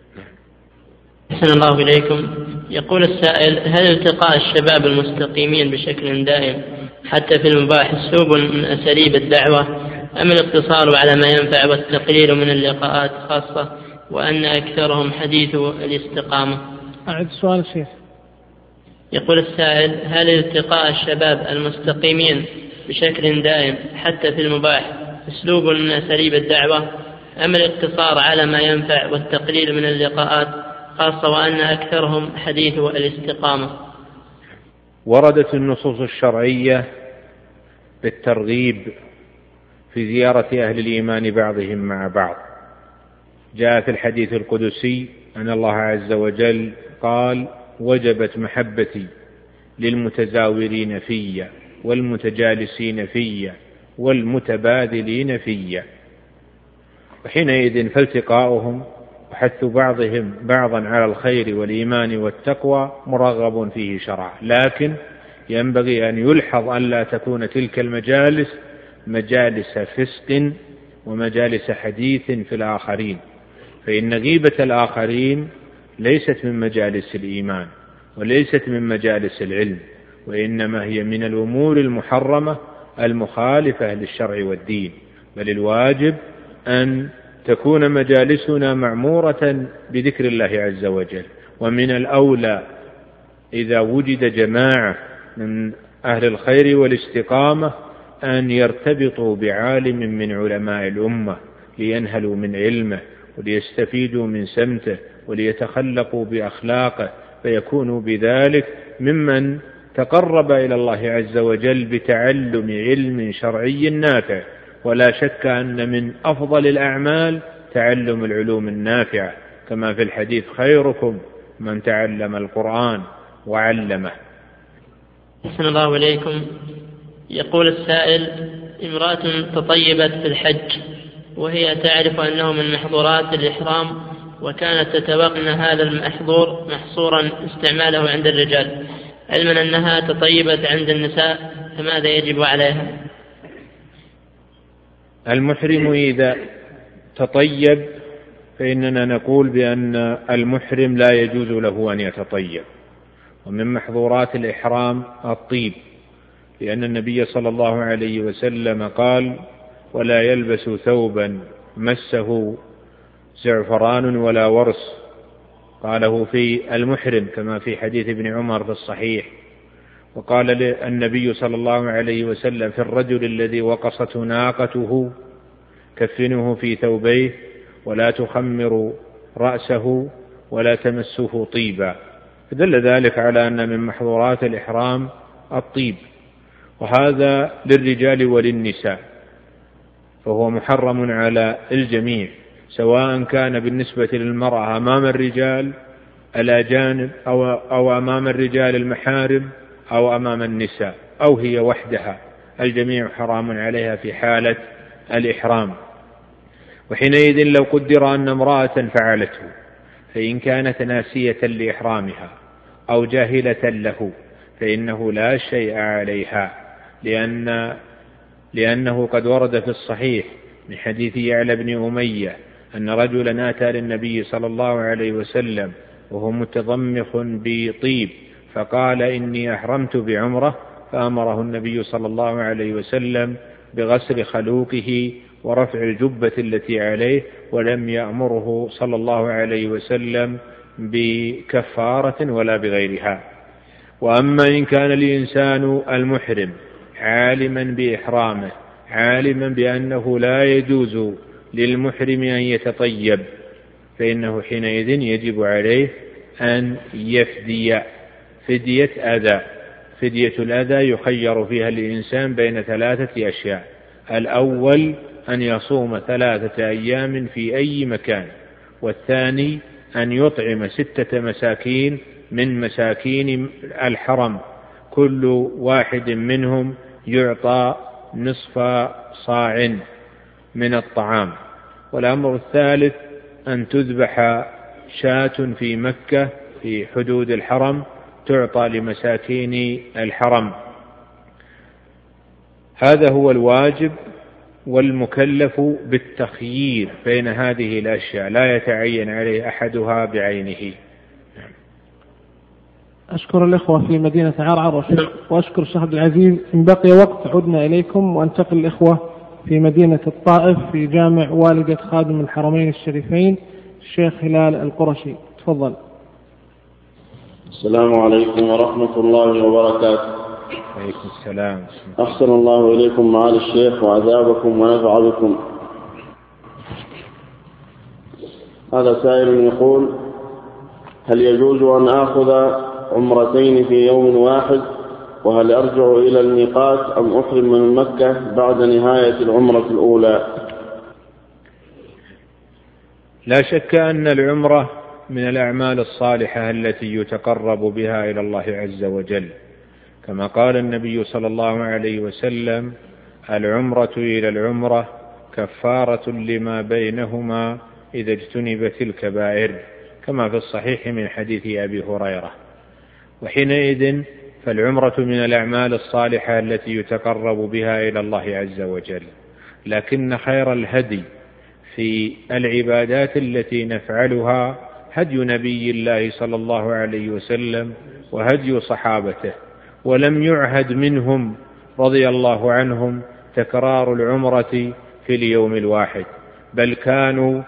أحسن الله إليكم. يقول السائل: هل التقاء الشباب المستقيمين بشكل دائم حتى في المباح سلوب من أساليب الدعوة، أم الاقتصار على ما ينفع والتقليل من اللقاءات خاصة، وأن أكثرهم حديث الاستقامة؟ أعد سؤال الشيخ. يقول السائل: هل التقاء الشباب المستقيمين بشكل دائم حتى في المباح أسلوب من أساليب الدعوة، أم الاقتصار على ما ينفع والتقليل من اللقاءات خاصة، وأن أكثرهم حديث الاستقامة؟ وردت النصوص الشرعية بالترغيب في زيارة أهل الإيمان بعضهم مع بعض. جاء في الحديث القدسي أن الله عز وجل قال: وجبت محبتي للمتزاورين في والمتجالسين في والمتبادلين في. وحينئذ فالتقاؤهم وحث بعضهم بعضا على الخير والإيمان والتقوى مرغب فيه شرعا، لكن ينبغي أن يلحظ أن لا تكون تلك المجالس مجالس فسق ومجالس حديث في الآخرين، فإن غيبة الآخرين ليست من مجالس الإيمان وليست من مجالس العلم، وإنما هي من الأمور المحرمة المخالفة للشرع والدين. بل الواجب أن تكون مجالسنا معمورة بذكر الله عز وجل. ومن الأولى إذا وجد جماعة من أهل الخير والاستقامة أن يرتبطوا بعالم من علماء الأمة لينهلوا من علمه وليستفيدوا من سمته وليتخلقوا بأخلاقه، فيكونوا بذلك ممن تقرب إلى الله عز وجل بتعلم علم شرعي نافع. ولا شك أن من أفضل الأعمال تعلم العلوم النافعة، كما في الحديث: خيركم من تعلم القرآن وعلمه. أحسن الله إليكم. يقول السائل: امرأة تطيبت في الحج وهي تعرف أنه من محظورات الإحرام، وكانت تتوقع أن هذا المحظور محصورا استعماله عند الرجال، علما أنها تطيبت عند النساء، فماذا يجب عليها؟ المحرم إذا تطيب فإننا نقول بأن المحرم لا يجوز له أن يتطيب، ومن محظورات الإحرام الطيب، لأن النبي صلى الله عليه وسلم قال: ولا يلبس ثوبا مسه زعفران ولا ورس، قاله في المحرم كما في حديث ابن عمر في الصحيح. وقال النبي صلى الله عليه وسلم في الرجل الذي وقصته ناقته: كفنه في ثوبيه ولا تخمر رأسه ولا تمسه طيبا. فدل ذلك على أن من محظورات الإحرام الطيب، وهذا للرجال وللنساء، فهو محرم على الجميع، سواء كان بالنسبة للمرأة أمام الرجال الأجانب أو, أو أمام الرجال المحارم أو أمام النساء أو هي وحدها، الجميع حرام عليها في حالة الإحرام. وحينئذ لو قدر أن امرأة فعلته، فإن كانت ناسية لإحرامها أو جاهلة له فإنه لا شيء عليها، لأن لأنه قد ورد في الصحيح من حديث يعلى بن أمية أن رجلا أتى للنبي صلى الله عليه وسلم وهو متضمخ بطيب فقال إني أحرمت بعمرة، فأمره النبي صلى الله عليه وسلم بغسل خلوقه ورفع الجبة التي عليه، ولم يأمره صلى الله عليه وسلم بكفارة ولا بغيرها. وأما إن كان الإنسان المحرم عالما بإحرامه، عالما بأنه لا يجوز للمحرم أن يتطيب، فإنه حينئذ يجب عليه أن يفدي فدية أذى. فدية الأذى يخير فيها الإنسان بين ثلاثة أشياء: الأول أن يصوم ثلاثة أيام في أي مكان، والثاني أن يطعم ستة مساكين من مساكين الحرم، كل واحد منهم يعطى نصف صاع من الطعام، والأمر الثالث أن تذبح شاة في مكة في حدود الحرم تعطى لمساكين الحرم. هذا هو الواجب، والمكلف بالتخيير بين هذه الأشياء، لا يتعين عليه أحدها بعينه. أشكر الإخوة في مدينة عرعر، وأشكر الشيخ عبد العزيز. إن بقي وقت عدنا إليكم، وانتقل الإخوة في مدينة الطائف في جامع والدة خادم الحرمين الشريفين الشيخ هلال القرشي. تفضل. السلام عليكم ورحمة الله وبركاته. عليكم السلام. أحسن الله إليكم معالي الشيخ وعذابكم ونفع بكم. هذا سائل يقول: هل يجوز أن آخذ عمرتين في يوم واحد؟ وهل أرجع إلى الميقات أم أحرم من مكة بعد نهاية العمرة الأولى؟ لا شك أن العمرة من الأعمال الصالحة التي يتقرب بها إلى الله عز وجل، كما قال النبي صلى الله عليه وسلم: العمرة إلى العمرة كفارة لما بينهما إذا اجتنبت الكبائر، كما في الصحيح من حديث أبي هريرة. وحينئذ فالعمرة من الأعمال الصالحة التي يتقرب بها إلى الله عز وجل، لكن خير الهدي في العبادات التي نفعلها هدي نبي الله صلى الله عليه وسلم وهدي صحابته، ولم يعهد منهم رضي الله عنهم تكرار العمرة في اليوم الواحد، بل كانوا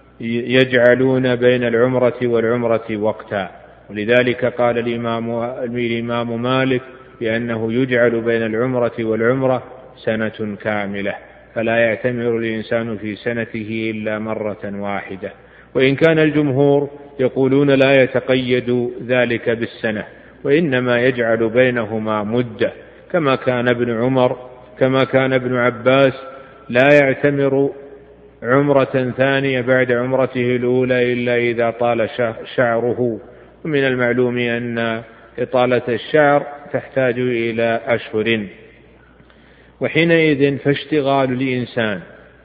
يجعلون بين العمرة والعمرة وقتا. ولذلك قال الإمام, الإمام مالك بأنه يجعل بين العمرة والعمرة سنة كاملة، فلا يعتمر الإنسان في سنته إلا مرة واحدة. وإن كان الجمهور يقولون لا يتقيد ذلك بالسنة، وإنما يجعل بينهما مدة، كما كان ابن عمر كما كان ابن عباس لا يعتمر عمرة ثانية بعد عمرته الأولى إلا إذا طال شعره، ومن المعلوم أن إطالة الشعر تحتاج إلى أشهر. وحينئذ فاشتغال الإنسان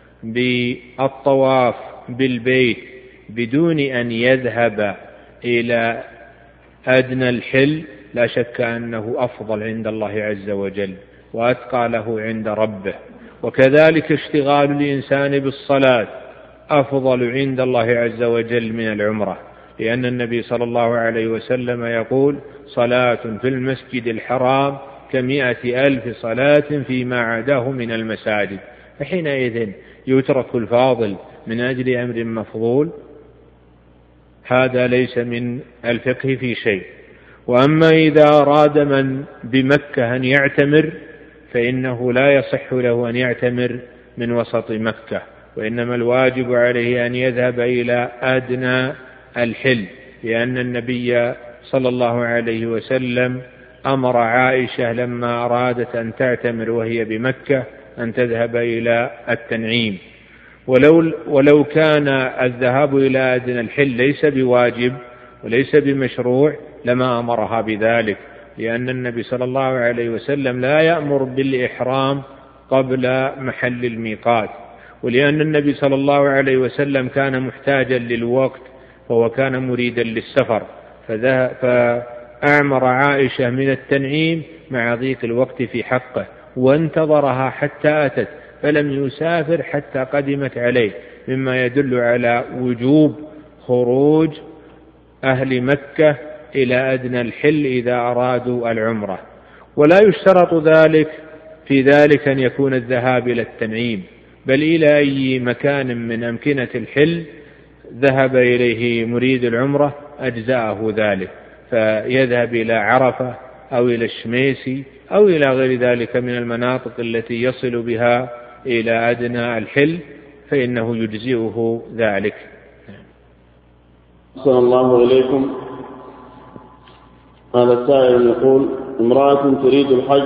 بالطواف بالبيت بدون أن يذهب إلى أدنى الحل لا شك أنه أفضل عند الله عز وجل وأتقى له عند ربه. وكذلك اشتغال الإنسان بالصلاة أفضل عند الله عز وجل من العمرة، لأن النبي صلى الله عليه وسلم يقول: صلاة في المسجد الحرام كمئة ألف صلاة فيما عداه من المساجد. فحينئذ يترك الفاضل من أجل أمر مفضول، هذا ليس من الفقه في شيء. وأما إذا أراد من بمكة أن يعتمر فإنه لا يصح له أن يعتمر من وسط مكة، وإنما الواجب عليه أن يذهب إلى أدنى الحل، لأن النبي صلى الله عليه وسلم أمر عائشة لما أرادت أن تعتمر وهي بمكة أن تذهب إلى التنعيم، ولو, ولو كان الذهاب إلى أدنى الحل ليس بواجب وليس بمشروع لما أمرها بذلك، لأن النبي صلى الله عليه وسلم لا يأمر بالإحرام قبل محل الميقات، ولأن النبي صلى الله عليه وسلم كان محتاجا للوقت وهو كان مريدا للسفر، فأعمر عائشة من التنعيم مع ضيق الوقت في حقه، وانتظرها حتى أتت فلم يسافر حتى قدمت عليه، مما يدل على وجوب خروج أهل مكة إلى أدنى الحل إذا أرادوا العمرة. ولا يشترط ذلك في ذلك أن يكون الذهاب إلى التنعيم، بل إلى أي مكان من أمكنة الحل ذهب إليه مريد العمرة أجزاءه ذلك، فيذهب إلى عرفة أو إلى الشميسي أو إلى غير ذلك من المناطق التي يصل بها إلى أدنى الحل فإنه يجزئه ذلك. صلى الله إليكم. هذا السائل يقول: امرأة تريد الحج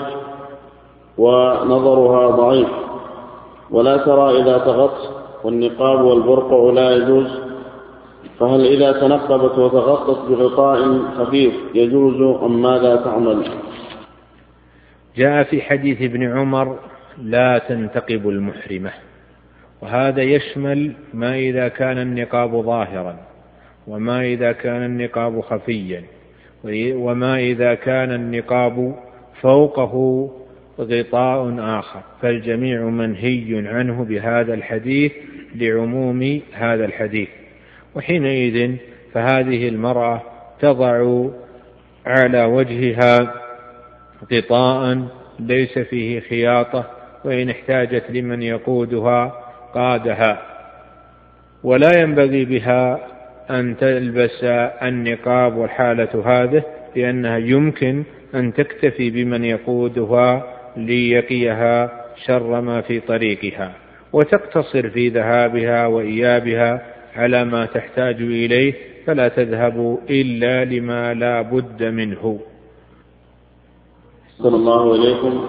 ونظرها ضعيف ولا ترى إذا تغطت والنقاب والبرقع لا يجوز، فهل إذا تنقبت وتغطت بغطاء خفيف يجوز أم ماذا تعمل؟ جاء في حديث ابن عمر: لا تنتقب المحرمة، وهذا يشمل ما إذا كان النقاب ظاهرا، وما إذا كان النقاب خفيا، وما إذا كان النقاب فوقه غطاء آخر، فالجميع منهي عنه بهذا الحديث لعموم هذا الحديث. وحينئذ فهذه المرأة تضع على وجهها غطاء ليس فيه خياطة، وإن احتاجت لمن يقودها قادها، ولا ينبغي بها أن تلبس النقاب والحالة هذه، لأنها يمكن أن تكتفي بمن يقودها ليقيها شر ما في طريقها، وتقتصر في ذهابها وإيابها على ما تحتاج إليه، فلا تذهب إلا لما لا بد منه. صلى الله إليكم.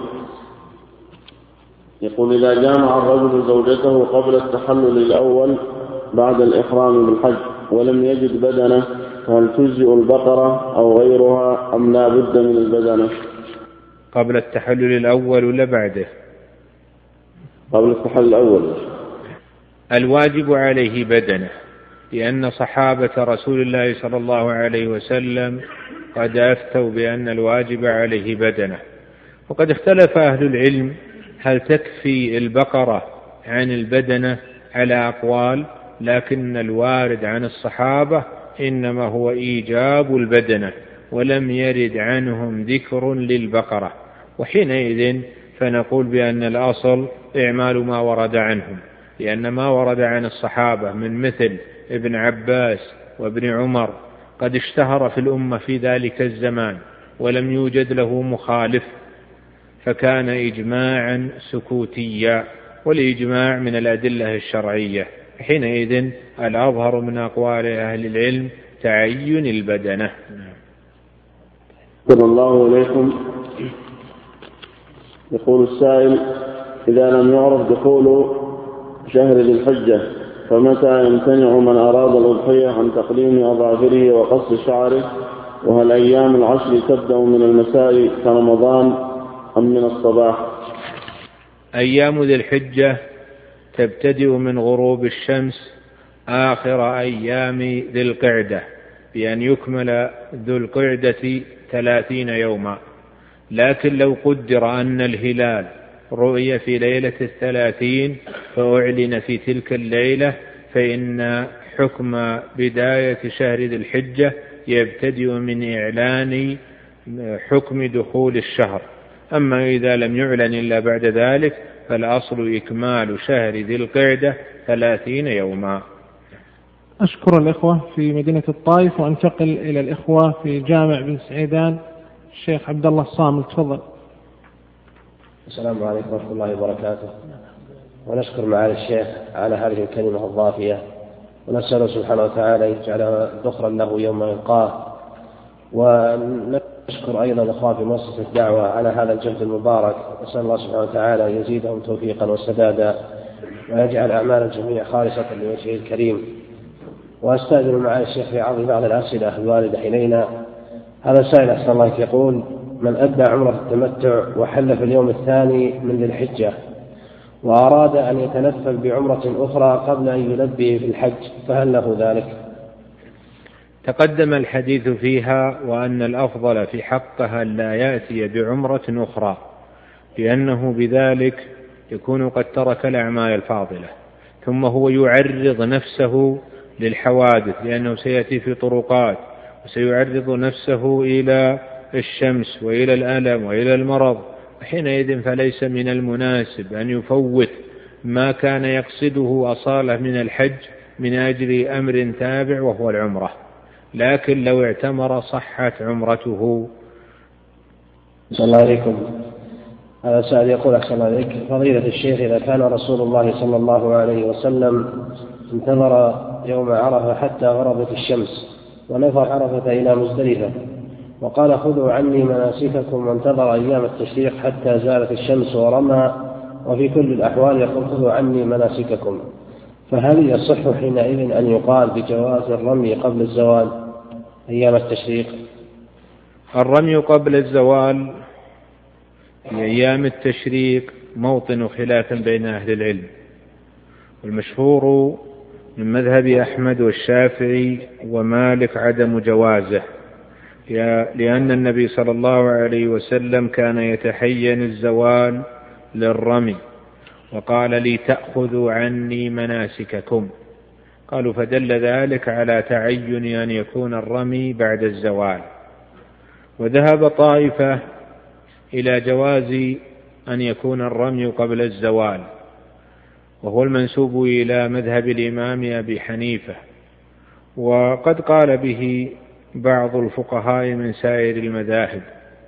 يقول: إذا جامع الرجل زوجته قبل التحلل الأول بعد الإحرام بالحج ولم يجد بدنة، فهل تجزئ البقرة أو غيرها أم لا بد من البدنة؟ قبل التحلل الأول ولا بعده؟ قبل التحلل الأول. الواجب عليه بدنة، لأن صحابة رسول الله صلى الله عليه وسلم قد أفتوا بأن الواجب عليه بدنة. وقد اختلف أهل العلم هل تكفي البقرة عن البدنة على أقوال، لكن الوارد عن الصحابة إنما هو إيجاب البدنة، ولم يرد عنهم ذكر للبقرة، وحينئذ فنقول بأن الأصل إعمال ما ورد عنهم، لأن ما ورد عن الصحابة من مثل ابن عباس وابن عمر قد اشتهر في الأمة في ذلك الزمان ولم يوجد له مخالف، فكان إجماعا سكوتيا، والإجماع من الأدلة الشرعية، حينئذ الأظهر من أقوال أهل العلم تعين البدنة. صلى الله إليكم. يقول السائل: إذا لم يعرف دخول شهر ذي الحجة فمتى يمتنع من أراد الأضحية عن تقليم أظافره وقص شعره؟ وهل أيام العشر تبدأ من المساء كرمضان أم من الصباح؟ أيام ذي الحجة تبتدئ من غروب الشمس آخر أيام ذي القعدة، بأن يكمل ذو القعدة ثلاثين يوما، لكن لو قدر أن الهلال رؤي في ليلة الثلاثين فأعلن في تلك الليلة، فإن حكم بداية شهر ذي الحجة يبتدئ من إعلان حكم دخول الشهر. أما إذا لم يعلن إلا بعد ذلك فالأصل إكمال شهر ذي القعدة ثلاثين يوما. أشكر الإخوة في مدينة الطائف، وأنتقل إلى الإخوة في جامع بن سعيدان. الشيخ عبد الله الصامل، تفضل. السلام عليكم ورحمة الله وبركاته، ونشكر معالي الشيخ على هذه الكلمة الضافية، ونسأله سبحانه وتعالى يجعلها ذخرا له يوم يلقاه، ونشكر أيضا إخوان في مؤسسة الدعوة على هذا الجهد المبارك، نسأل الله سبحانه وتعالى يزيدهم توفيقا وسدادا ويجعل أعمال الجميع خالصة لوجهه الكريم. وأستأذن معالي الشيخ في عرض بعض الأسئلة الواردة إلينا. هذا السائل أحسن الله يقول: من أدى عمرة التمتع وحل في اليوم الثاني من ذي الحجة وأراد أن يتنفل بعمرة أخرى قبل أن يلبي في الحج، فهل له ذلك؟ تقدم الحديث فيها وأن الأفضل في حقها لا يأتي بعمرة أخرى، لأنه بذلك يكون قد ترك الأعمال الفاضلة، ثم هو يعرض نفسه للحوادث، لأنه سيأتي في طرقات وسيعرض نفسه إلى الشمس وإلى الألم وإلى المرض، وحينئذ فليس من المناسب أن يفوت ما كان يقصده أصالة من الحج من أجل أمر تابع وهو العمرة. لكن لو اعتمر صحت عمرته. صلى الله عليكم. هذا سائل يقول: أحسن الله عليك فضيلة الشيخ، إذا كان رسول الله صلى الله عليه وسلم انتظر يوم عرفة حتى غربت الشمس ونفر عرفة إلى مزدلفة وقال: خذوا عني مناسككم، وانتظر أيام التشريق حتى زالت الشمس ورمى، وفي كل الأحوال يقول: خذوا عني مناسككم، فهل يصح حينئذ أن يقال بجواز الرمي قبل الزوال أيام التشريق؟ الرمي قبل الزوال في أيام التشريق موطن خلاف بين أهل العلم، والمشهور من مذهب أحمد والشافعي ومالك عدم جوازه، لأن النبي صلى الله عليه وسلم كان يتحين الزوال للرمي، وقال: لي تأخذوا عني مناسككم. قالوا: فدل ذلك على تعين أن يكون الرمي بعد الزوال. وذهب طائفة إلى جواز أن يكون الرمي قبل الزوال، وهو المنسوب إلى مذهب الإمام أبي حنيفة، وقد قال به بعض الفقهاء من سائر المذاهب،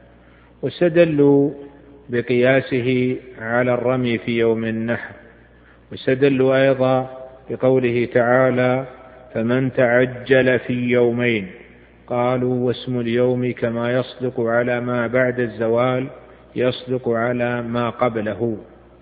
واستدلوا بقياسه على الرمي في يوم النحر، واستدلوا أيضا بقوله تعالى: فمن تعجل في يومين. قالوا: واسم اليوم كما يصدق على ما بعد الزوال يصدق على ما قبله.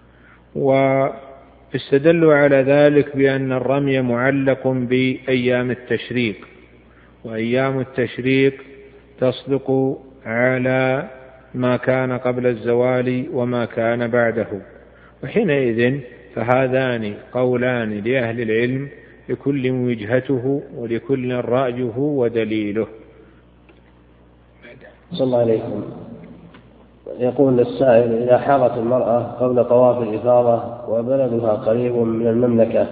واستدلوا على ذلك بأن الرمي معلق بأيام التشريق، وأيام التشريق تصدق على ما كان قبل الزوال وما كان بعده، وحينئذ فهذان قولان لأهل العلم لكل وجهته ولكل رأيه ودليله. صلى الله عليكم. يقول السائل: إذا حاضت المرأة قبل طواف الإفاضة وبلدها قريب من المملكة،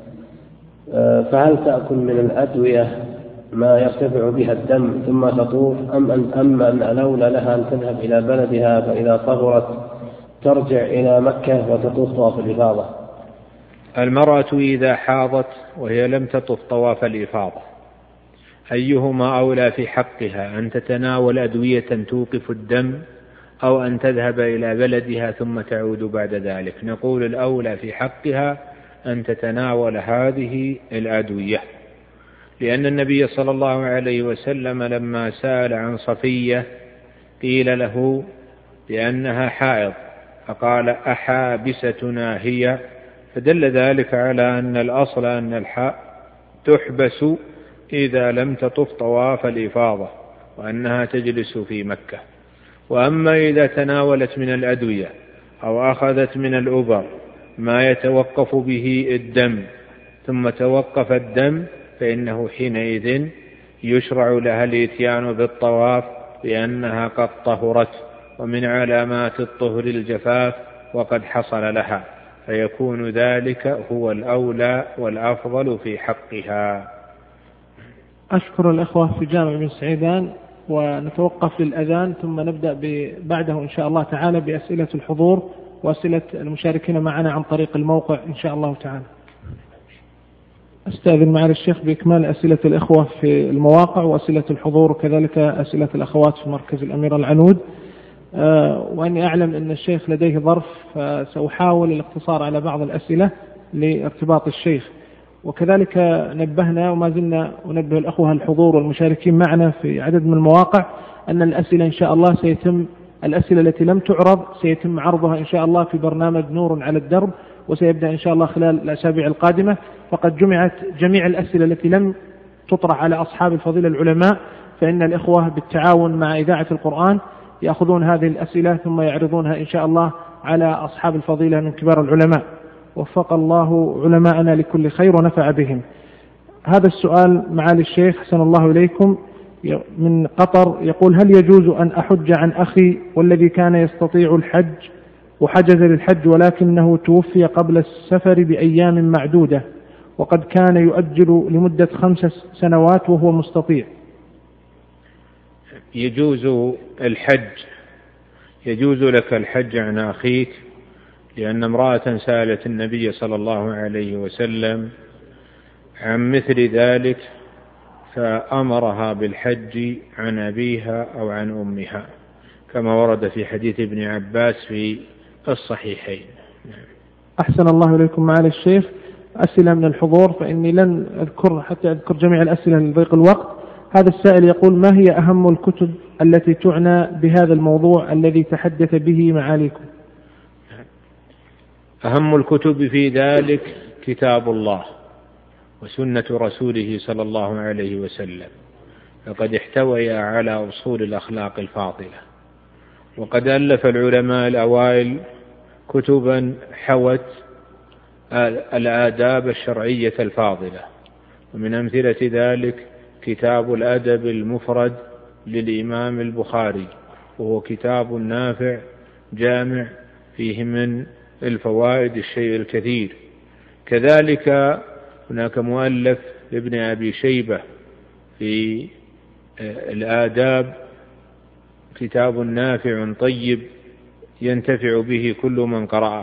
فهل تأكل من الأدوية ما يرتفع بها الدم ثم تطوف، أم أن أم أن الأولى لها أن تذهب إلى بلدها فإذا طهرت ترجع إلى مكة وتطوف طواف الإفاضة؟ المرأة إذا حاضت وهي لم تطف طواف الإفاضة، أيهما أولى في حقها، أن تتناول أدوية توقف الدم أو أن تذهب إلى بلدها ثم تعود بعد ذلك؟ نقول الأولى في حقها أن تتناول هذه الأدوية، لأن النبي صلى الله عليه وسلم لما سأل عن صفية قيل له بأنها حائض، فقال: أحابستنا هي؟ فدل ذلك على أن الأصل أن الحاء تحبس إذا لم تطف طواف الإفاضة، وأنها تجلس في مكة. وأما إذا تناولت من الأدوية أو أخذت من الأبر ما يتوقف به الدم ثم توقف الدم، فإنه حينئذ يشرع لها الإتيان بالطواف لأنها قد طهرت، ومن علامات الطهر الجفاف وقد حصل لها، فيكون ذلك هو الأولى والأفضل في حقها. أشكر الأخوة في جامع بن سعيدان، ونتوقف للأذان ثم نبدأ بعده إن شاء الله تعالى بأسئلة الحضور وأسئلة المشاركين معنا عن طريق الموقع إن شاء الله تعالى. أستاذن معالي الشيخ بإكمال أسئلة الإخوة في المواقع وأسئلة الحضور، وكذلك أسئلة الأخوات في مركز الأمير العنود. أه وأني أعلم أن الشيخ لديه ظرف، فسأحاول الاقتصار على بعض الأسئلة لارتباط الشيخ. وكذلك نبهنا وما زلنا ونبه الأخوة الحضور والمشاركين معنا في عدد من المواقع أن الأسئلة إن شاء الله سيتم الأسئلة التي لم تعرض سيتم عرضها إن شاء الله في برنامج نور على الدرب، وسيبدأ إن شاء الله خلال الأسابيع القادمة. فقد جمعت جميع الأسئلة التي لم تطرح على أصحاب الفضيلة العلماء، فإن الإخوة بالتعاون مع إذاعة القرآن يأخذون هذه الأسئلة ثم يعرضونها إن شاء الله على أصحاب الفضيلة من كبار العلماء. وفق الله علماءنا لكل خير ونفع بهم. هذا السؤال معالي الشيخ حسن الله إليكم من قطر يقول: هل يجوز أن أحج عن أخي والذي كان يستطيع الحج وحجز للحج ولكنه توفي قبل السفر بأيام معدودة وقد كان يؤجل لمدة خمس سنوات وهو مستطيع؟ يجوز الحج، يجوز لك الحج عن أخيك، لأن امرأة سألت النبي صلى الله عليه وسلم عن مثل ذلك فأمرها بالحج عن أبيها أو عن أمها كما ورد في حديث ابن عباس في الصحيحين. أحسن الله إليكم معالي الشيخ. أسئلة من الحضور فإني لن أذكر حتى أذكر جميع الأسئلة لضيق الوقت. هذا السائل يقول: ما هي أهم الكتب التي تعنى بهذا الموضوع الذي تحدث به معاليكم؟ أهم الكتب في ذلك كتاب الله وسنة رسوله صلى الله عليه وسلم، فقد احتويا على أصول الأخلاق الفاضلة. وقد ألف العلماء الأوائل كتبا حوت الآداب الشرعية الفاضلة، ومن أمثلة ذلك كتاب الأدب المفرد للإمام البخاري، وهو كتاب نافع جامع فيه من الفوائد الشيء الكثير. كذلك هناك مؤلف لابن أبي شيبة في الآداب، كتاب نافع طيب ينتفع به كل من قرأه.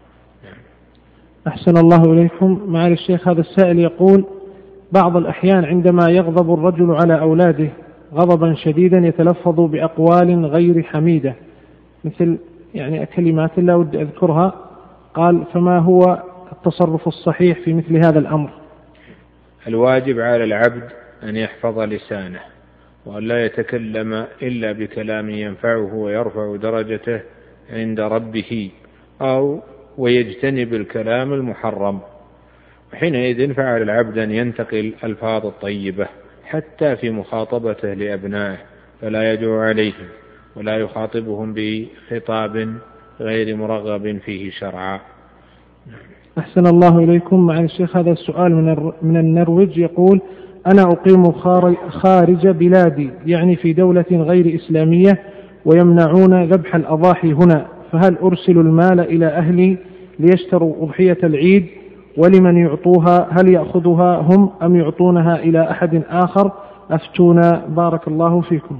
أحسن الله إليكم معالي الشيخ. هذا السائل يقول: بعض الأحيان عندما يغضب الرجل على أولاده غضبا شديدا يتلفظ بأقوال غير حميدة، مثل يعني كلمات لا أود أذكرها، قال: فما هو التصرف الصحيح في مثل هذا الأمر؟ الواجب على العبد أن يحفظ لسانه وأن لا يتكلم إلا بكلام ينفعه ويرفع درجته عند ربه، أو ويجتنب الكلام المحرم. وحينئذ فعل العبد أن ينتقل الألفاظ الطيبة حتى في مخاطبته لأبنائه، فلا يدعو عليهم ولا يخاطبهم بخطاب غير مرغب فيه شرعا. أحسن الله إليكم مع الشيخ. هذا السؤال من النرويج يقول: أنا أقيم خارج بلادي، يعني في دولة غير إسلامية، ويمنعون ذبح الأضاحي هنا، فهل أرسل المال إلى أهلي ليشتروا أضحية العيد؟ ولمن يعطوها؟ هل يأخذها هم أم يعطونها إلى أحد آخر؟ أفتونا بارك الله فيكم.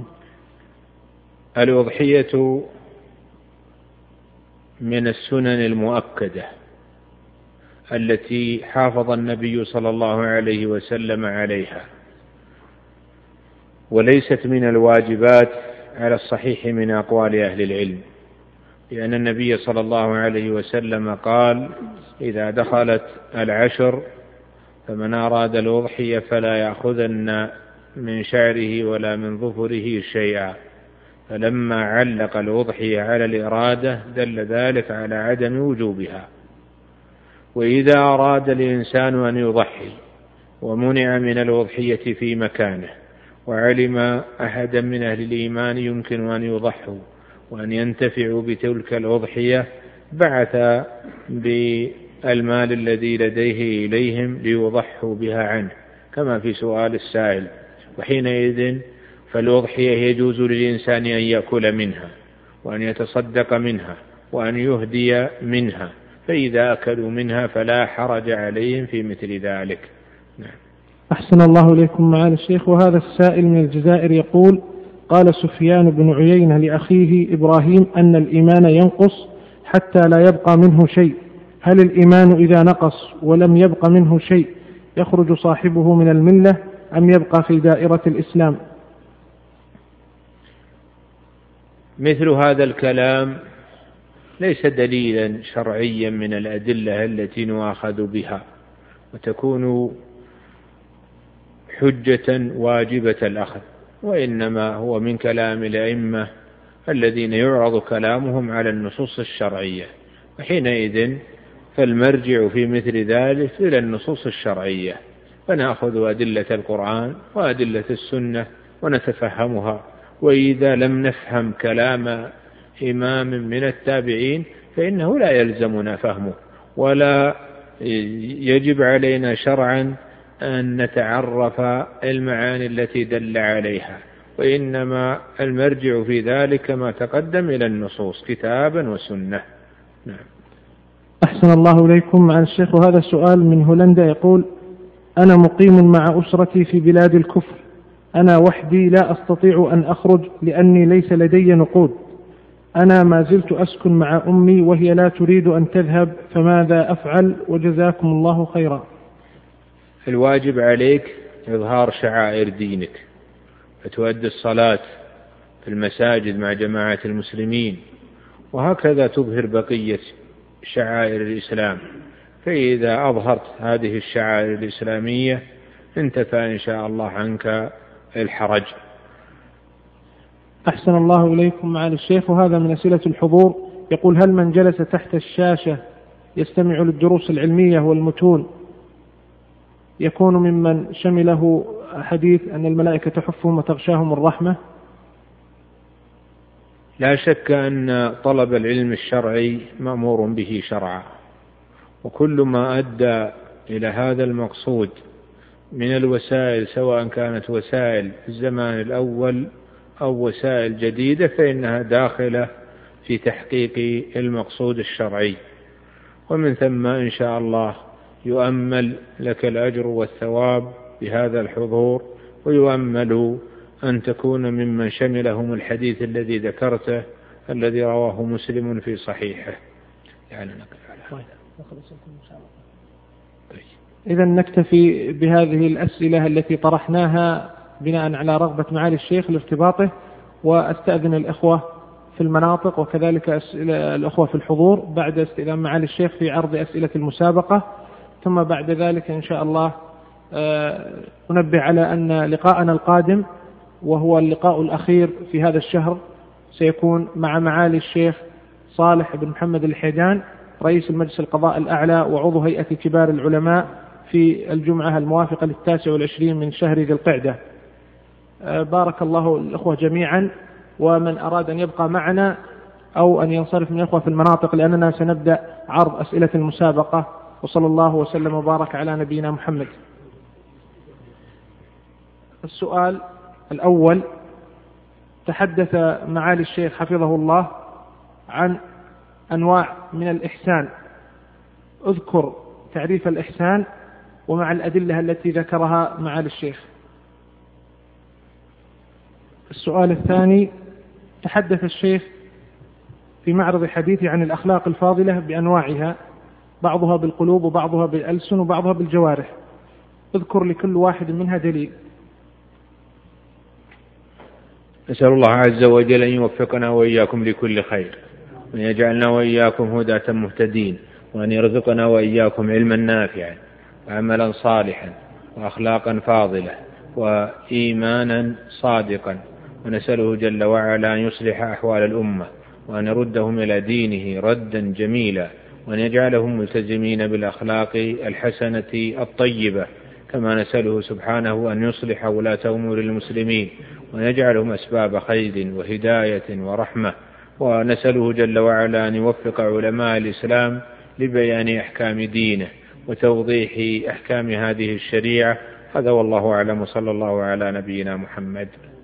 الأضحية من السنن المؤكدة التي حافظ النبي صلى الله عليه وسلم عليها، وليست من الواجبات على الصحيح من أقوال أهل العلم، لأن النبي صلى الله عليه وسلم قال: إذا دخلت العشر فمن أراد الأضحية فلا يأخذن من شعره ولا من ظفره شيئا. فلما علق الأضحية على الإرادة دل ذلك على عدم وجوبها. وإذا أراد الإنسان أن يضحي ومنع من الأضحية في مكانه وعلم أحدا من أهل الإيمان يمكن أن يضحوا وأن ينتفعوا بتلك الأضحية، بعث بالمال الذي لديه إليهم ليضحوا بها عنه كما في سؤال السائل. وحينئذ فالأضحية يجوز للإنسان أن يأكل منها وأن يتصدق منها وأن يهدي منها، فإذا أكلوا منها فلا حرج عليهم في مثل ذلك. نعم. أحسن الله إليكم معالي الشيخ. وهذا السائل من الجزائر يقول: قال سفيان بن عيينة لأخيه إبراهيم أن الإيمان ينقص حتى لا يبقى منه شيء، هل الإيمان إذا نقص ولم يبق منه شيء يخرج صاحبه من الملة أم يبقى في دائرة الإسلام؟ مثل هذا الكلام ليس دليلا شرعيا من الأدلة التي نؤاخذ بها، وتكون حجة واجبة الأخذ، وإنما هو من كلام الأئمة الذين يعرض كلامهم على النصوص الشرعية، وحينئذ فالمرجع في مثل ذلك إلى النصوص الشرعية، فنأخذ أدلة القرآن وأدلة السنة ونتفهمها. وإذا لم نفهم كلام إمام من التابعين فإنه لا يلزمنا فهمه، ولا يجب علينا شرعا أن نتعرف المعاني التي دل عليها، وإنما المرجع في ذلك ما تقدم إلى النصوص كتابا وسنة. نعم. أحسن الله إليكم. مع الشيخ هذا السؤال من هولندا يقول: أنا مقيم مع أسرتي في بلاد الكفر، أنا وحدي لا أستطيع أن أخرج لأني ليس لدي نقود، أنا ما زلت أسكن مع أمي وهي لا تريد أن تذهب، فماذا أفعل؟ وجزاكم الله خيرا. الواجب عليك إظهار شعائر دينك، فتؤدي الصلاة في المساجد مع جماعة المسلمين، وهكذا تظهر بقية شعائر الإسلام. فإذا أظهرت هذه الشعائر الإسلامية انتفى إن شاء الله عنك الحرج. أحسن الله إليكم. معالي الشيخ، وهذا من أسئلة الحضور يقول: هل من جلس تحت الشاشة يستمع للدروس العلمية والمتون يكون ممن شمله حديث أن الملائكة تحفهم وتغشاهم الرحمة؟ لا شك أن طلب العلم الشرعي مأمور به شرعا، وكل ما أدى إلى هذا المقصود من الوسائل سواء كانت وسائل الزمان الأول أو وسائل جديدة فإنها داخلة في تحقيق المقصود الشرعي، ومن ثم إن شاء الله يؤمل لك الأجر والثواب بهذا الحضور، ويؤمل أن تكون ممن شملهم الحديث الذي ذكرته الذي رواه مسلم في صحيحه. يعني إذا نكتفي بهذه الأسئلة التي طرحناها بناء على رغبة معالي الشيخ لارتباطه، وأستأذن الإخوة في المناطق وكذلك أسئلة الأخوة في الحضور بعد استئذان معالي الشيخ في عرض أسئلة المسابقة، ثم بعد ذلك إن شاء الله أنبه على أن لقاءنا القادم وهو اللقاء الأخير في هذا الشهر سيكون مع معالي الشيخ صالح بن محمد الحيدان رئيس المجلس القضاء الأعلى وعضو هيئة كبار العلماء في الجمعة الموافقة للتاسع والعشرين من شهر ذي القعدة. بارك الله الأخوة جميعا، ومن أراد أن يبقى معنا أو أن ينصرف من الأخوة في المناطق لأننا سنبدأ عرض أسئلة المسابقة. وصلى الله وسلم وبارك على نبينا محمد. السؤال الأول: تحدث معالي الشيخ حفظه الله عن أنواع من الإحسان، اذكر تعريف الإحسان ومع الأدلة التي ذكرها معالي الشيخ. السؤال الثاني: تحدث الشيخ في معرض حديثه عن الأخلاق الفاضلة بأنواعها، بعضها بالقلوب وبعضها بالألسن وبعضها بالجوارح، اذكر لكل واحد منها دليل. نسأل الله عز وجل أن يوفقنا وإياكم لكل خير، وأن يجعلنا وإياكم هداة مهتدين، وأن يرزقنا وإياكم علما نافعا وعملا صالحا وأخلاقا فاضلة وإيمانا صادقا، ونسأله جل وعلا أن يصلح أحوال الأمة، وأن يردهم إلى دينه ردا جميلا، وأن يجعلهم ملتزمين بالأخلاق الحسنة الطيبة، كما نسأله سبحانه أن يصلح ولاة أمور المسلمين وأن يجعلهم أسباب خير وهداية ورحمة، ونسأله جل وعلا أن يوفق علماء الإسلام لبيان أحكام دينه وتوضيح أحكام هذه الشريعة. هذا والله أعلم، صلى الله على نبينا محمد.